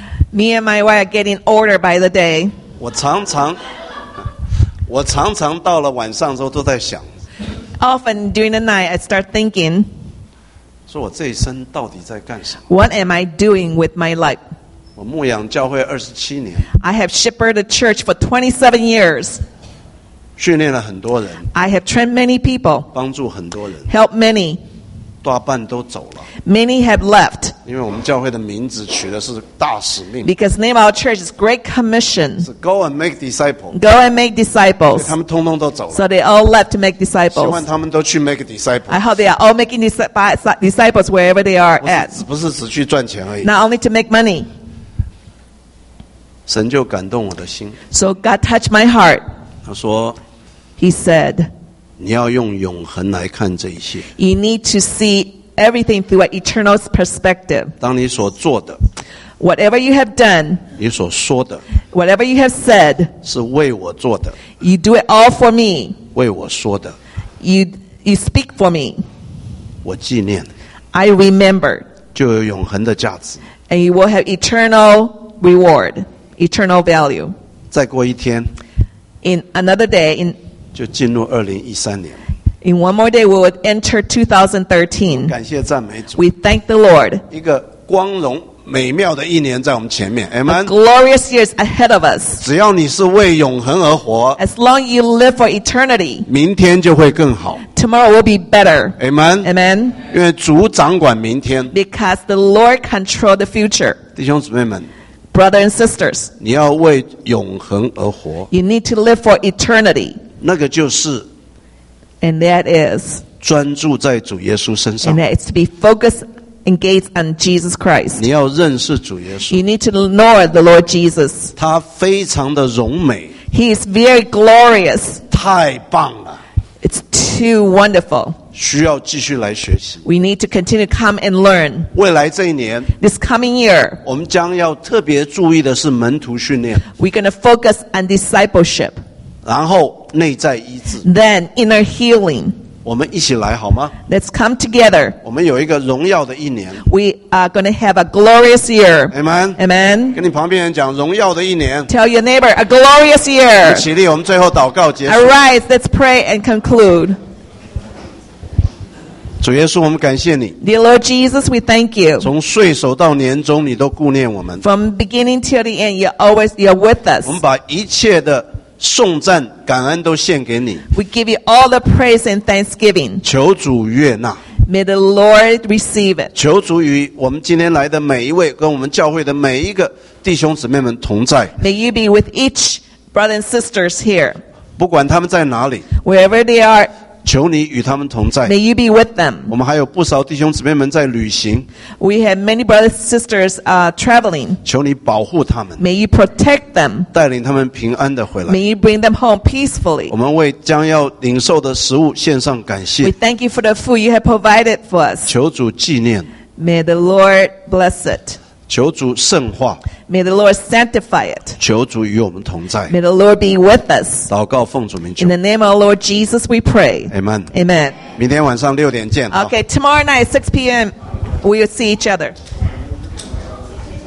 Speaker 3: Me and my wife are getting older by the day.
Speaker 1: 我常常我常常到了晚上之后都在想
Speaker 3: Often during the night, I start thinking,
Speaker 1: 说我这一生到底在干什么
Speaker 3: what am I doing with my life?
Speaker 1: 我牧养教会二十七年
Speaker 3: I have shepherded a church for twenty-seven years.
Speaker 1: 训练了很多人
Speaker 3: I have trained many people,
Speaker 1: 帮助很多人
Speaker 3: helped many.
Speaker 1: 大半都走了
Speaker 3: Many have left
Speaker 1: 因为我们教会的名字取的是大使命
Speaker 3: because the name of our church is Great Commission.
Speaker 1: 是 Go and make disciples
Speaker 3: Go and make
Speaker 1: 所以
Speaker 3: disciples.
Speaker 1: 他们通通都走了
Speaker 3: So they all left to make
Speaker 1: 希
Speaker 3: disciples.
Speaker 1: 望他们都去 make disciples
Speaker 3: I hope they are all making dis- disciples wherever they are
Speaker 1: 不是
Speaker 3: at.
Speaker 1: 不是只去赚钱而已
Speaker 3: Not only to make money.
Speaker 1: 神就感动我的心
Speaker 3: So God touched my heart.
Speaker 1: 他说
Speaker 3: He said,
Speaker 1: 你要用永恒来看这一切
Speaker 3: you need to see everything through an eternal perspective.
Speaker 1: 当你所做的
Speaker 3: Whatever you have done,
Speaker 1: 你所说的
Speaker 3: whatever you have said,
Speaker 1: 是为我做的
Speaker 3: you do it all for me.
Speaker 1: 为我说的
Speaker 3: You you speak for me.
Speaker 1: 我纪念
Speaker 3: I remember.
Speaker 1: 就有永恒的价值
Speaker 3: And you will have eternal reward, eternal value.
Speaker 1: 再过一天
Speaker 3: In another day, in
Speaker 1: 就进入二零一三年。
Speaker 3: in one more day, we will enter two thousand thirteen.
Speaker 1: 感谢赞美主。
Speaker 3: We thank the Lord.
Speaker 1: 一个光荣美妙的一年在我们前面
Speaker 3: A
Speaker 1: ，Amen。
Speaker 3: glorious years ahead of us.
Speaker 1: 只要你是为永恒而活，
Speaker 3: As long as you live for eternity,
Speaker 1: 明天就会更好
Speaker 3: tomorrow will be better.
Speaker 1: ，Amen。
Speaker 3: Amen.
Speaker 1: 因为主掌管明天，
Speaker 3: Because the Lord controls the future.
Speaker 1: 弟兄姊妹们，
Speaker 3: Brothers and sisters,
Speaker 1: 你要为永恒而活，
Speaker 3: you need to live for eternity.
Speaker 1: 那个就是
Speaker 3: And that is,
Speaker 1: 专注在主耶稣身上
Speaker 3: and。that is to be focused, engaged on Jesus Christ.
Speaker 1: 你要认识主耶稣，
Speaker 3: You need to know the Lord Jesus.
Speaker 1: 他非常的荣美，
Speaker 3: He is very glorious.
Speaker 1: 太棒了，
Speaker 3: It's too wonderful.
Speaker 1: 需要继续来学习。
Speaker 3: We need to continue to come and learn.
Speaker 1: 未来这一年，
Speaker 3: This coming year,
Speaker 1: 我们将要特别注意的是门徒训练，
Speaker 3: we're going to focus on discipleship.
Speaker 1: 然后内在医治。
Speaker 3: Then inner healing.
Speaker 1: 我们一起来好吗？
Speaker 3: Let's come together.
Speaker 1: 我们有一个荣耀的一年
Speaker 3: We are going to have a glorious year.
Speaker 1: ，Amen。
Speaker 3: Amen.
Speaker 1: 跟你旁边人讲荣耀的一年，
Speaker 3: Tell your neighbor, a glorious
Speaker 1: 一
Speaker 3: year.
Speaker 1: 起立，我们最后祷告结束。
Speaker 3: Arise, let's pray and conclude.
Speaker 1: 主耶稣，我们感谢你，
Speaker 3: Dear Lord Jesus, we thank you.
Speaker 1: 从岁首到年终，你都顾念我们。
Speaker 3: From beginning till the end, you're always you're with us.
Speaker 1: 我们把一切的颂赞、感恩都献给你，
Speaker 3: We give you all the praise and thanksgiving.
Speaker 1: 求主悦纳，
Speaker 3: May the Lord receive it.
Speaker 1: 求主与我们今天来的每一位，跟我们教会的每一个弟兄姊妹们同在，
Speaker 3: May you be with each brother and sisters here,
Speaker 1: 不管他们在哪里，
Speaker 3: wherever they are.
Speaker 1: 求你与他们同在。
Speaker 3: May you be with them.
Speaker 1: 我们还有不少弟兄姊妹们在旅行，
Speaker 3: We have many brothers and sisters uh, traveling.
Speaker 1: 求你保护他们，
Speaker 3: May you protect them.
Speaker 1: 带领他们平安的回来。
Speaker 3: May you bring them home peacefully.
Speaker 1: 我们为将要领受的食物献上感
Speaker 3: We
Speaker 1: 谢，
Speaker 3: thank you for the food you have provided for us.
Speaker 1: 求主纪念，
Speaker 3: May the Lord bless it.
Speaker 1: 求主圣化，
Speaker 3: May the Lord sanctify it.
Speaker 1: 求主与我们同在。
Speaker 3: May the Lord be with us.
Speaker 1: 祷告奉主名求
Speaker 3: In the name of Lord Jesus, we pray.
Speaker 1: Amen。
Speaker 3: Amen.
Speaker 1: 明天晚上六点见。好
Speaker 3: Okay, tomorrow night, six p.m., we'll see each other.